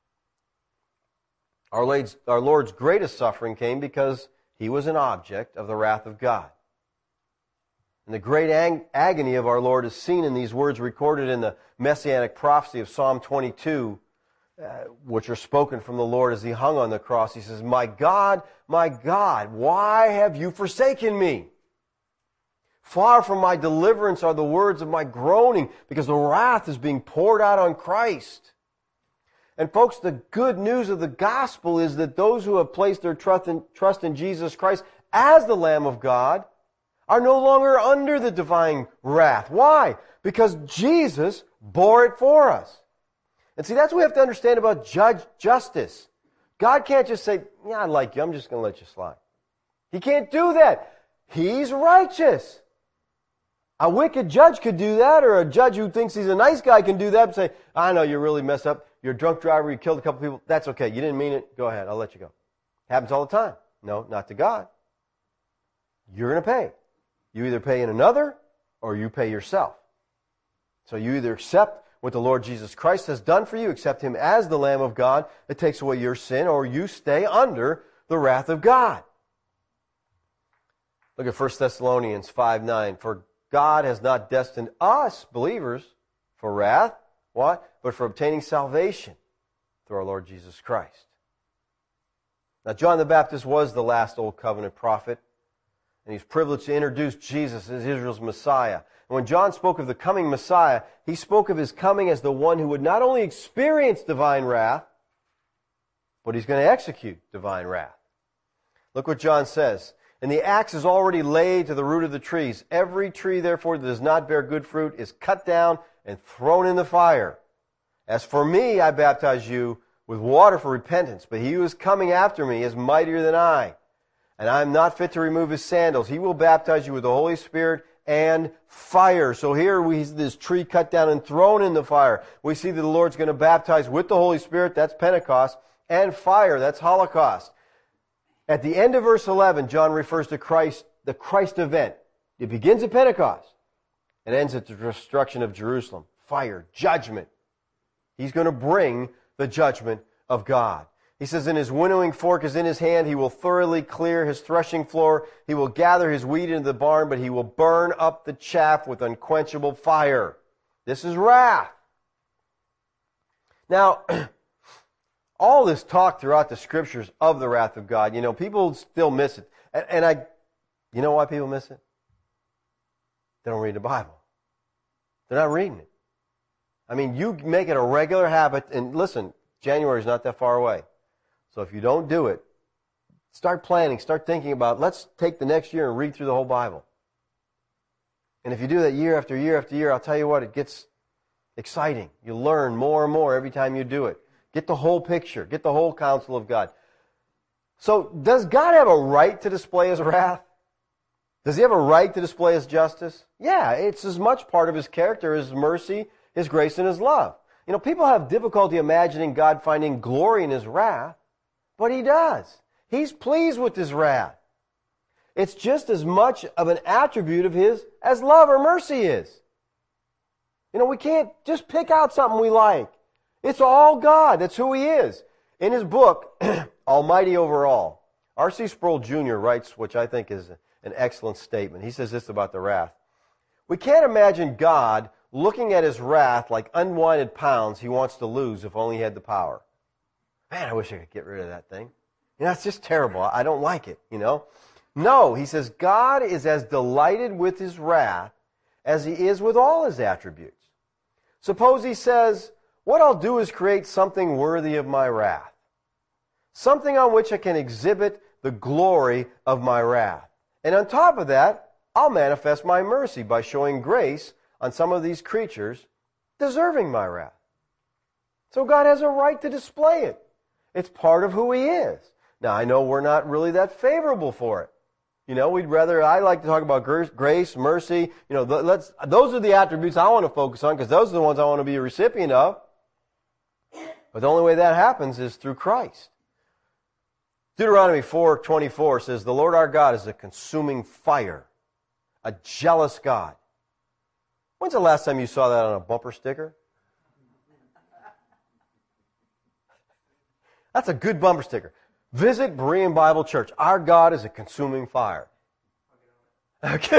Our Lord's, our Lord's greatest suffering came because He was an object of the wrath of God. And the great ag- agony of our Lord is seen in these words recorded in the Messianic prophecy of Psalm twenty-two, uh, which are spoken from the Lord as He hung on the cross. He says, my God, my God, why have you forsaken me? Far from my deliverance are the words of my groaning, because the wrath is being poured out on Christ. And folks, the good news of the gospel is that those who have placed their trust in, trust in Jesus Christ as the Lamb of God are no longer under the divine wrath. Why? Because Jesus bore it for us. And see, that's what we have to understand about judge justice. God can't just say, yeah, I like you, I'm just going to let you slide. He can't do that. He's righteous. A wicked judge could do that, or a judge who thinks he's a nice guy can do that and say, I know you really messed up. You're a drunk driver, you killed a couple people. That's okay. You didn't mean it. Go ahead. I'll let you go. Happens all the time. No, not to God. You're going to pay. You either pay in another or you pay yourself. So you either accept what the Lord Jesus Christ has done for you, accept Him as the Lamb of God that takes away your sin, or you stay under the wrath of God. Look at First Thessalonians five nine. For God has not destined us, believers, for wrath. What? But for obtaining salvation through our Lord Jesus Christ. Now, John the Baptist was the last Old Covenant prophet, and he's privileged to introduce Jesus as Israel's Messiah. And when John spoke of the coming Messiah, he spoke of His coming as the one who would not only experience divine wrath, but He's going to execute divine wrath. Look what John says. And the axe is already laid to the root of the trees. Every tree, therefore, that does not bear good fruit is cut down and thrown in the fire. As for me, I baptize you with water for repentance, but He who is coming after me is mightier than I, and I am not fit to remove His sandals. He will baptize you with the Holy Spirit and fire. So here we see this tree cut down and thrown in the fire. We see that the Lord's going to baptize with the Holy Spirit, that's Pentecost, and fire, that's Holocaust. At the end of verse eleven, John refers to Christ, the Christ event. It begins at Pentecost and ends at the destruction of Jerusalem. Fire, judgment. He's going to bring the judgment of God. He says, in His winnowing fork is in His hand. He will thoroughly clear His threshing floor. He will gather His wheat into the barn, but He will burn up the chaff with unquenchable fire. This is wrath. Now, all this talk throughout the Scriptures of the wrath of God, you know, people still miss it. And, and I, you know why people miss it? They don't read the Bible. They're not reading it. I mean, you make it a regular habit, and listen, January is not that far away. So if you don't do it, Start planning, start thinking about, let's take the next year and read through the whole Bible. And if you do that year after year after year, I'll tell you what, it gets exciting. You learn more and more every time you do it. Get the whole picture. Get the whole counsel of God. So, does God have a right to display His wrath? Does He have a right to display His justice? Yeah, it's as much part of His character as His mercy, His grace, and His love. You know, people have difficulty imagining God finding glory in His wrath, but He does. He's pleased with His wrath. It's just as much of an attribute of His as love or mercy is. You know, we can't just pick out something we like. It's all God. That's who He is. In his book, Almighty Over All, R C Sproul Junior writes, which I think is an excellent statement. He says this about the wrath. We can't imagine God looking at His wrath like unwanted pounds He wants to lose if only He had the power. Man, I wish I could get rid of that thing. You know, it's just terrible. I don't like it, you know. No, he says, God is as delighted with His wrath as He is with all His attributes. Suppose He says, what I'll do is create something worthy of my wrath. Something on which I can exhibit the glory of my wrath. And on top of that, I'll manifest my mercy by showing grace on some of these creatures deserving my wrath. So God has a right to display it. It's part of who He is. Now, I know we're not really that favorable for it. You know, we'd rather, I like to talk about grace, mercy. You know, let's, those are the attributes I want to focus on because those are the ones I want to be a recipient of. But the only way that happens is through Christ. Deuteronomy four twenty-four says, the Lord our God is a consuming fire, a jealous God. When's the last time you saw that on a bumper sticker? That's a good bumper sticker. Visit Berean Bible Church. Our God is a consuming fire. Okay.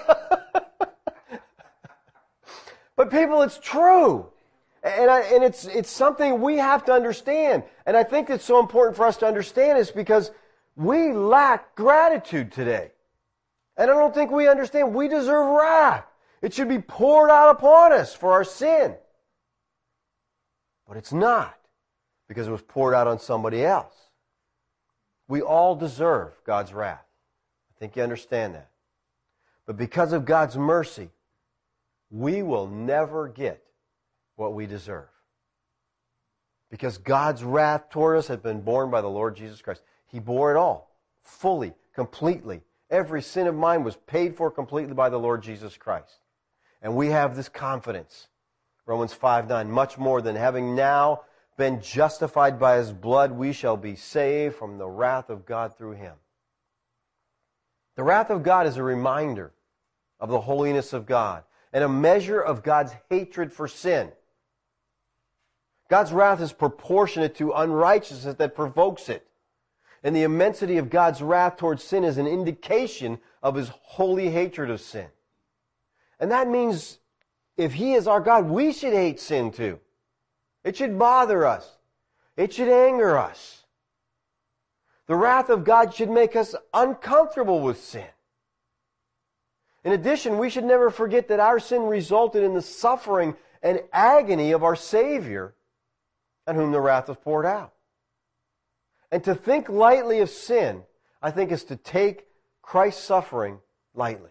But people, it's true. And, I, and it's, it's something we have to understand. And I think it's so important for us to understand is because we lack gratitude today. And I don't think we understand we deserve wrath. It should be poured out upon us for our sin. But it's not, because it was poured out on somebody else. We all deserve God's wrath. I think you understand that. But because of God's mercy, we will never get what we deserve. Because God's wrath toward us has been borne by the Lord Jesus Christ. He bore it all, fully, completely. Every sin of mine was paid for completely by the Lord Jesus Christ. And we have this confidence. Romans five nine, much more than having now been justified by His blood, we shall be saved from the wrath of God through Him. The wrath of God is a reminder of the holiness of God and a measure of God's hatred for sin. God's wrath is proportionate to unrighteousness that provokes it. And the immensity of God's wrath towards sin is an indication of His holy hatred of sin. And that means if He is our God, we should hate sin too. It should bother us. It should anger us. The wrath of God should make us uncomfortable with sin. In addition, we should never forget that our sin resulted in the suffering and agony of our Savior, on whom the wrath was poured out. And to think lightly of sin, I think, is to take Christ's suffering lightly.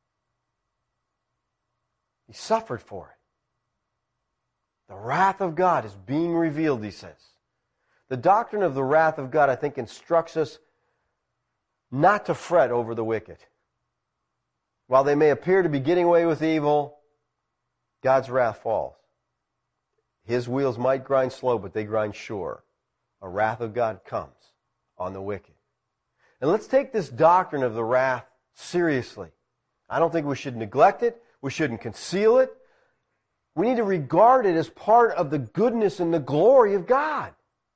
He suffered for it. The wrath of God is being revealed, he says. The doctrine of the wrath of God, I think, instructs us not to fret over the wicked. While they may appear to be getting away with evil, God's wrath falls. His wheels might grind slow, but they grind sure. A wrath of God comes on the wicked. And let's take this doctrine of the wrath seriously. I don't think we should neglect it. We shouldn't conceal it. We need to regard it as part of the goodness and the glory of God.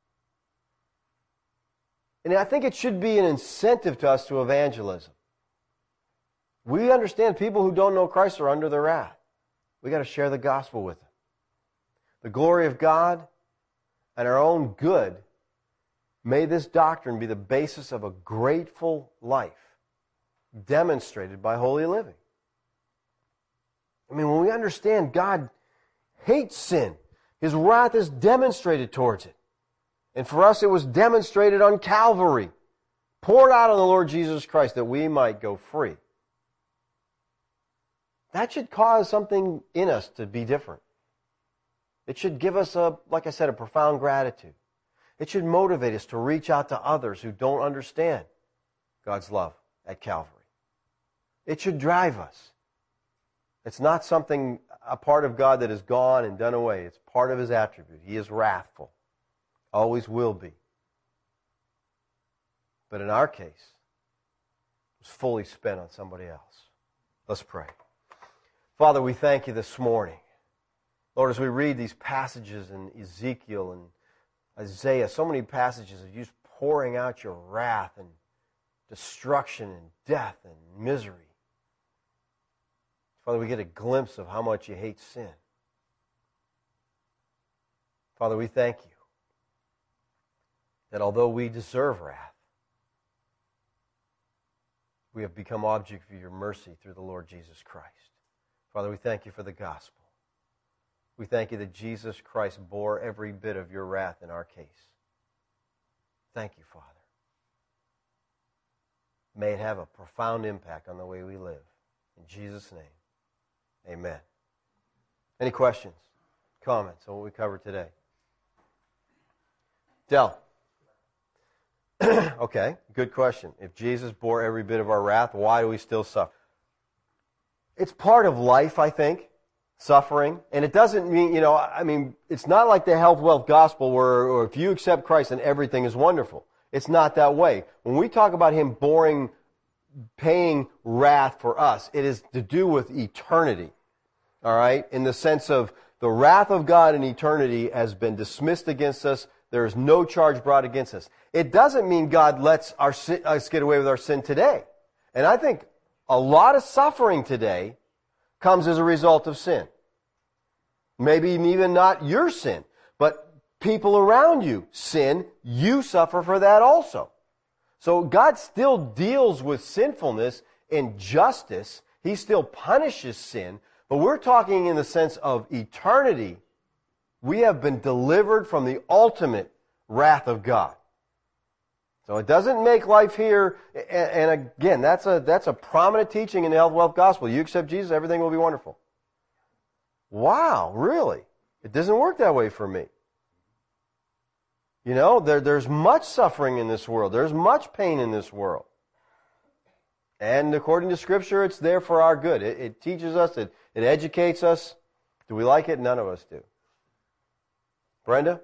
And I think it should be an incentive to us to evangelism. We understand people who don't know Christ are under the wrath. We've got to share the gospel with them. The glory of God and our own good, may this doctrine be the basis of a grateful life demonstrated by holy living. I mean, when we understand God hates sin, His wrath is demonstrated towards it. And for us, it was demonstrated on Calvary poured out on the Lord Jesus Christ that we might go free. That should cause something in us to be different. It should give us, a, like I said, a profound gratitude. It should motivate us to reach out to others who don't understand God's love at Calvary. It should drive us. It's not something, a part of God that is gone and done away. It's part of His attribute. He is wrathful. Always will be. But in our case, it was fully spent on somebody else. Let's pray. Father, we thank You this morning. Lord, as we read these passages in Ezekiel and Isaiah, so many passages of You pouring out Your wrath and destruction and death and misery. Father, we get a glimpse of how much You hate sin. Father, we thank You that although we deserve wrath, we have become object of Your mercy through the Lord Jesus Christ. Father, we thank You for the gospel. We thank You that Jesus Christ bore every bit of Your wrath in our case. Thank You, Father. May it have a profound impact on the way we live. In Jesus' name, amen. Any questions, comments on what we covered today? Del. Okay, good question. If Jesus bore every bit of our wrath, why do we still suffer? It's part of life, I think, suffering. And it doesn't mean, you know, I mean, it's not like the health, wealth gospel where or if you accept Christ then everything is wonderful. It's not that way. When we talk about Him boring, paying wrath for us, it is to do with eternity. All right? In the sense of the wrath of God in eternity has been dismissed against us. There is no charge brought against us. It doesn't mean God lets our sin, us get away with our sin today. And I think a lot of suffering today comes as a result of sin. Maybe even not your sin, but people around you sin. You suffer for that also. So God still deals with sinfulness and justice. He still punishes sin. But we're talking in the sense of eternity. We have been delivered from the ultimate wrath of God. So it doesn't make life here, and again, that's a that's a prominent teaching in the health, wealth gospel. You accept Jesus, everything will be wonderful. Wow, really? It doesn't work that way for me. You know, there, there's much suffering in this world. There's much pain in this world. And according to Scripture, it's there for our good. It, it teaches us, it, it educates us. Do we like it? None of us do. Brenda?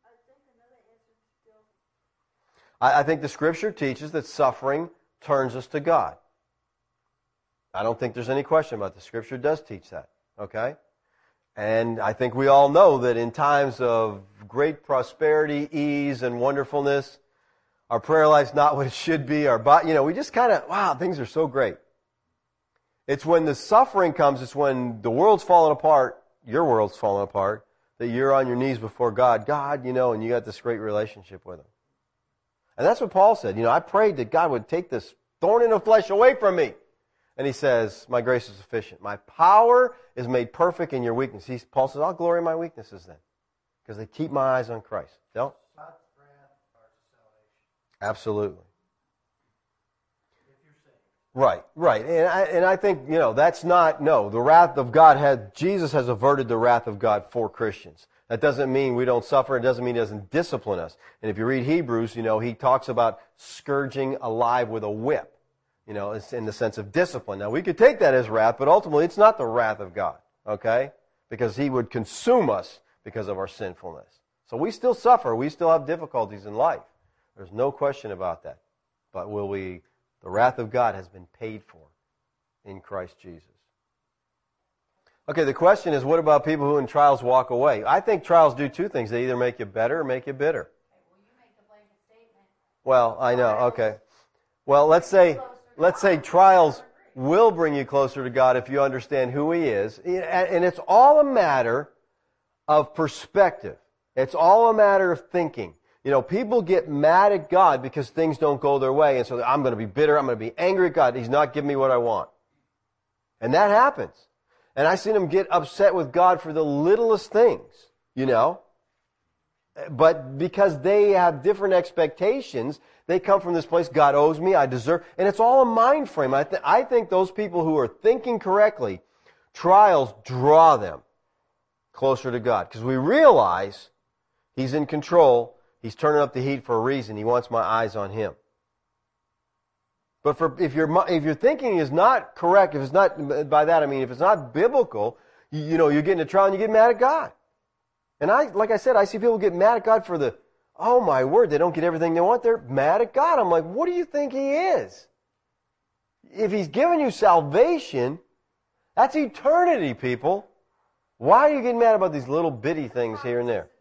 I, I think the Scripture teaches that suffering turns us to God. I don't think there's any question about it. The Scripture does teach that. Okay? And I think we all know that in times of great prosperity, ease, and wonderfulness, our prayer life's not what it should be. Our body, you know, we just kind of, wow, things are so great. It's when the suffering comes, it's when the world's falling apart, your world's falling apart, that you're on your knees before God. God, you know, and you got this great relationship with Him. And that's what Paul said. You know, I prayed that God would take this thorn in the flesh away from me. And he says, my grace is sufficient. My power is made perfect in your weakness. He, Paul says, I'll glory in my weaknesses then. Because they keep my eyes on Christ. Del? Absolutely. Right, right. And I, and I think, you know, that's not, no, the wrath of God had, Jesus has averted the wrath of God for Christians. That doesn't mean we don't suffer. It doesn't mean He doesn't discipline us. And if you read Hebrews, you know, he talks about scourging alive with a whip. You know, it's in the sense of discipline. Now, we could take that as wrath, but ultimately it's not the wrath of God, okay? Because He would consume us because of our sinfulness. So we still suffer. We still have difficulties in life. There's no question about that. But will we, the wrath of God has been paid for in Christ Jesus. Okay, the question is, what about people who in trials walk away? I think trials do two things. They either make you better or make you bitter. Well, you make the blanket statement. Well, I know, okay. Well, let's say... Let's say trials will bring you closer to God if you understand who He is. And it's all a matter of perspective. It's all a matter of thinking. You know, people get mad at God because things don't go their way. And so I'm going to be bitter. I'm going to be angry at God. He's not giving me what I want. And that happens. And I've seen them get upset with God for the littlest things, you know. But because they have different expectations, they come from this place, God owes me, I deserve, and it's all a mind frame. I, th- I think those people who are thinking correctly, trials draw them closer to God. Because we realize He's in control, He's turning up the heat for a reason, He wants my eyes on Him. But for, if, your, if your thinking is not correct, if it's not, by that I mean, if it's not biblical, you, you know, you get in a trial and you get mad at God. And I, like I said, I see people get mad at God for the, oh my word, they don't get everything they want. They're mad at God. I'm like, what do you think He is? If He's given you salvation, that's eternity, people. Why are you getting mad about these little bitty things here and there?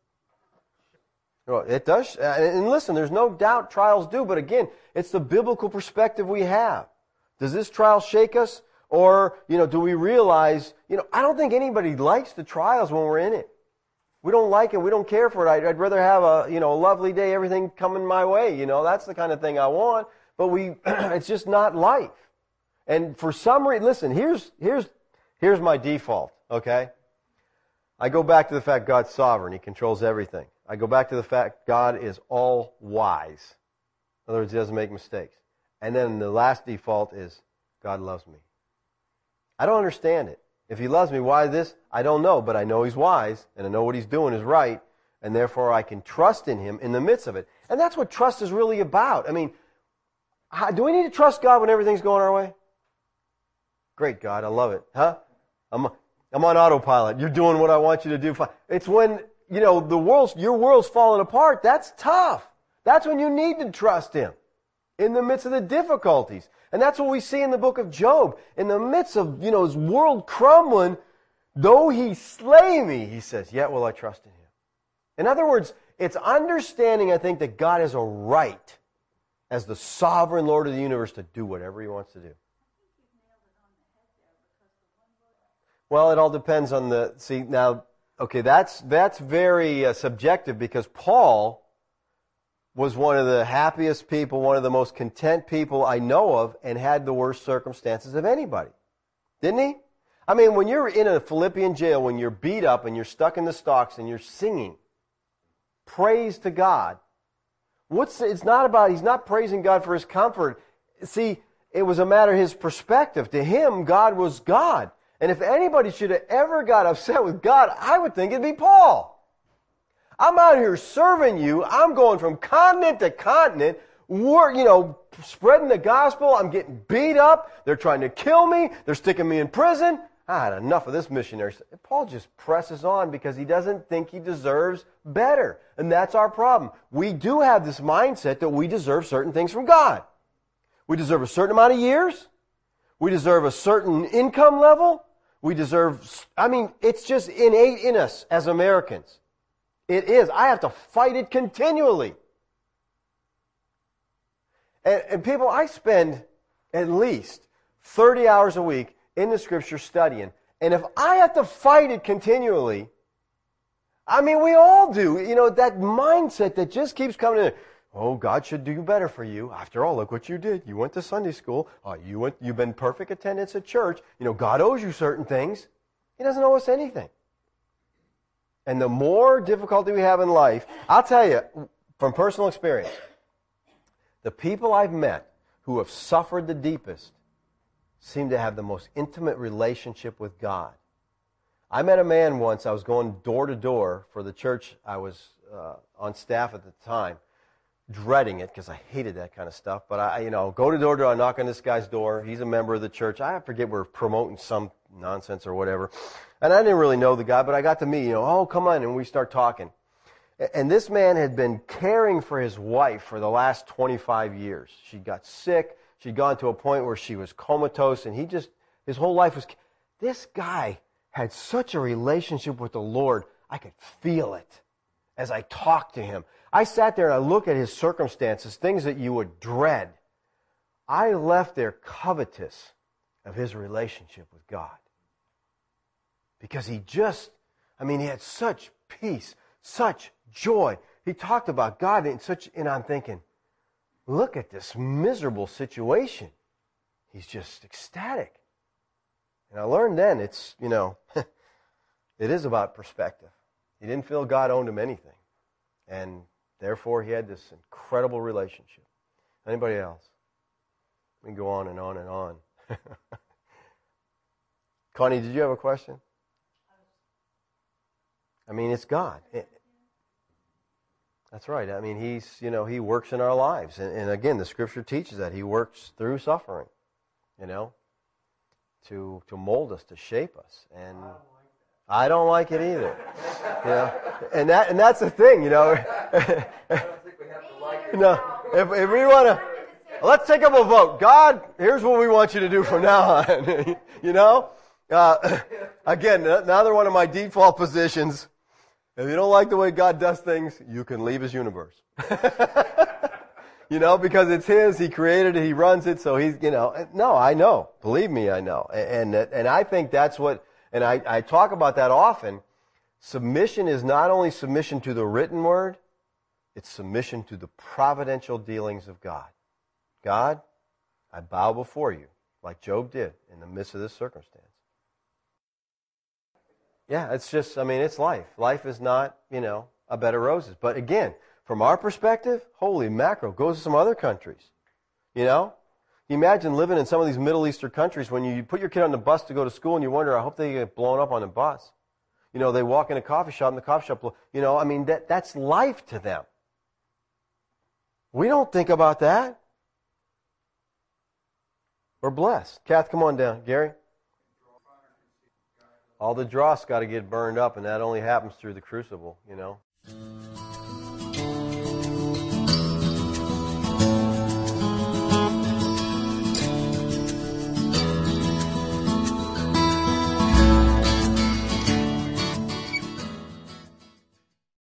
Well, it does. And listen, there's no doubt trials do, but again, it's the biblical perspective we have. Does this trial shake us? Or, you know, do we realize, you know, I don't think anybody likes the trials when we're in it. We don't like it. We don't care for it. I'd, I'd rather have a, you know, a lovely day, everything coming my way. You know, that's the kind of thing I want. But we, it's just not life. And for some reason, listen, here's, here's, here's my default, okay? I go back to the fact God's sovereign. He controls everything. I go back to the fact God is all wise. In other words, He doesn't make mistakes. And then the last default is God loves me. I don't understand it. If He loves me, why this? I don't know, but I know He's wise, and I know what He's doing is right, and therefore I can trust in Him in the midst of it. And that's what trust is really about. I mean, how, do we need to trust God when everything's going our way? Great, God, I love it. Huh? I'm, I'm on autopilot. You're doing what I want you to do. It's when, you know, the world's, your world's falling apart. That's tough. That's when you need to trust Him. In the midst of the difficulties. And that's what we see in the book of Job. In the midst of, you know, his world crumbling, though He slay me, he says, yet will I trust in Him. In other words, it's understanding, I think, that God has a right as the sovereign Lord of the universe to do whatever He wants to do. Well, it all depends on the, see, now, okay, that's, that's very uh, subjective because Paul was one of the happiest people, one of the most content people I know of, and had the worst circumstances of anybody. Didn't he? I mean, when you're in a Philippian jail, when you're beat up and you're stuck in the stocks and you're singing praise to God, what's it's not about, he's not praising God for His comfort. See, it was a matter of his perspective. To him, God was God. And if anybody should have ever got upset with God, I would think it'd be Paul. I'm out here serving you. I'm going from continent to continent, work, you know, spreading the gospel. I'm getting beat up. They're trying to kill me. They're sticking me in prison. I had enough of this missionary. Paul just presses on because he doesn't think he deserves better. And that's our problem. We do have this mindset that we deserve certain things from God. We deserve a certain amount of years. We deserve a certain income level. We deserve, I mean, it's just innate in us as Americans. It is. I have to fight it continually. And, and people, I spend at least thirty hours a week in the Scripture studying. And if I have to fight it continually, I mean, we all do. You know, that mindset that just keeps coming in. Oh, God should do better for you. After all, look what you did. You went to Sunday school. Oh, you went, you've been perfect attendance at church. You know, God owes you certain things. He doesn't owe us anything. And the more difficulty we have in life, I'll tell you, from personal experience, the people I've met who have suffered the deepest seem to have the most intimate relationship with God. I met a man once, I was going door to door for the church I was uh, on staff at the time, dreading it because I hated that kind of stuff. But I, you know, go to door to door, I knock on this guy's door. He's a member of the church. I forget we're promoting some nonsense or whatever. And I didn't really know the guy, but I got to meet, you know, oh, come on, and we start talking. And this man had been caring for his wife for the last twenty-five years. She got sick. She'd gone to a point where she was comatose, and he just, his whole life was, this guy had such a relationship with the Lord, I could feel it as I talked to him. I sat there and I looked at his circumstances, things that you would dread. I left there covetous of his relationship with God. Because he just, I mean, he had such peace, such joy. He talked about God in such, and I'm thinking, look at this miserable situation. He's just ecstatic. And I learned then it's, you know, it is about perspective. He didn't feel God owned him anything. And therefore, he had this incredible relationship. Anybody else? We can go on and on and on. Connie, did you have a question? I mean, it's God. It, that's right. I mean, he's, you know, he works in our lives. And, and again, the Scripture teaches that he works through suffering, you know, to to mold us, to shape us. And I don't like it either. You know, and that and that's the thing, you know. No, if, if we want to, let's take up a vote. God, here's what we want you to do from now on. You know, uh, again, another one of my default positions. If you don't like the way God does things, you can leave His universe. You know, because it's His. He created it. He runs it. So He's, you know, no, I know. Believe me, I know. And and, and I think that's what. And I, I talk about that often. Submission is not only submission to the written word, it's submission to the providential dealings of God. God, I bow before you, like Job did in the midst of this circumstance. Yeah, it's just, I mean, it's life. Life is not, you know, a bed of roses. But again, from our perspective, holy mackerel, goes to some other countries. You know? You imagine living in some of these Middle Eastern countries when you put your kid on the bus to go to school and you wonder, I hope they get blown up on the bus. You know, they walk in a coffee shop and the coffee shop, you know, I mean, that that's life to them. We don't think about that. We're blessed. Kath, come on down. Gary? All the dross got to get burned up, and that only happens through the crucible, you know.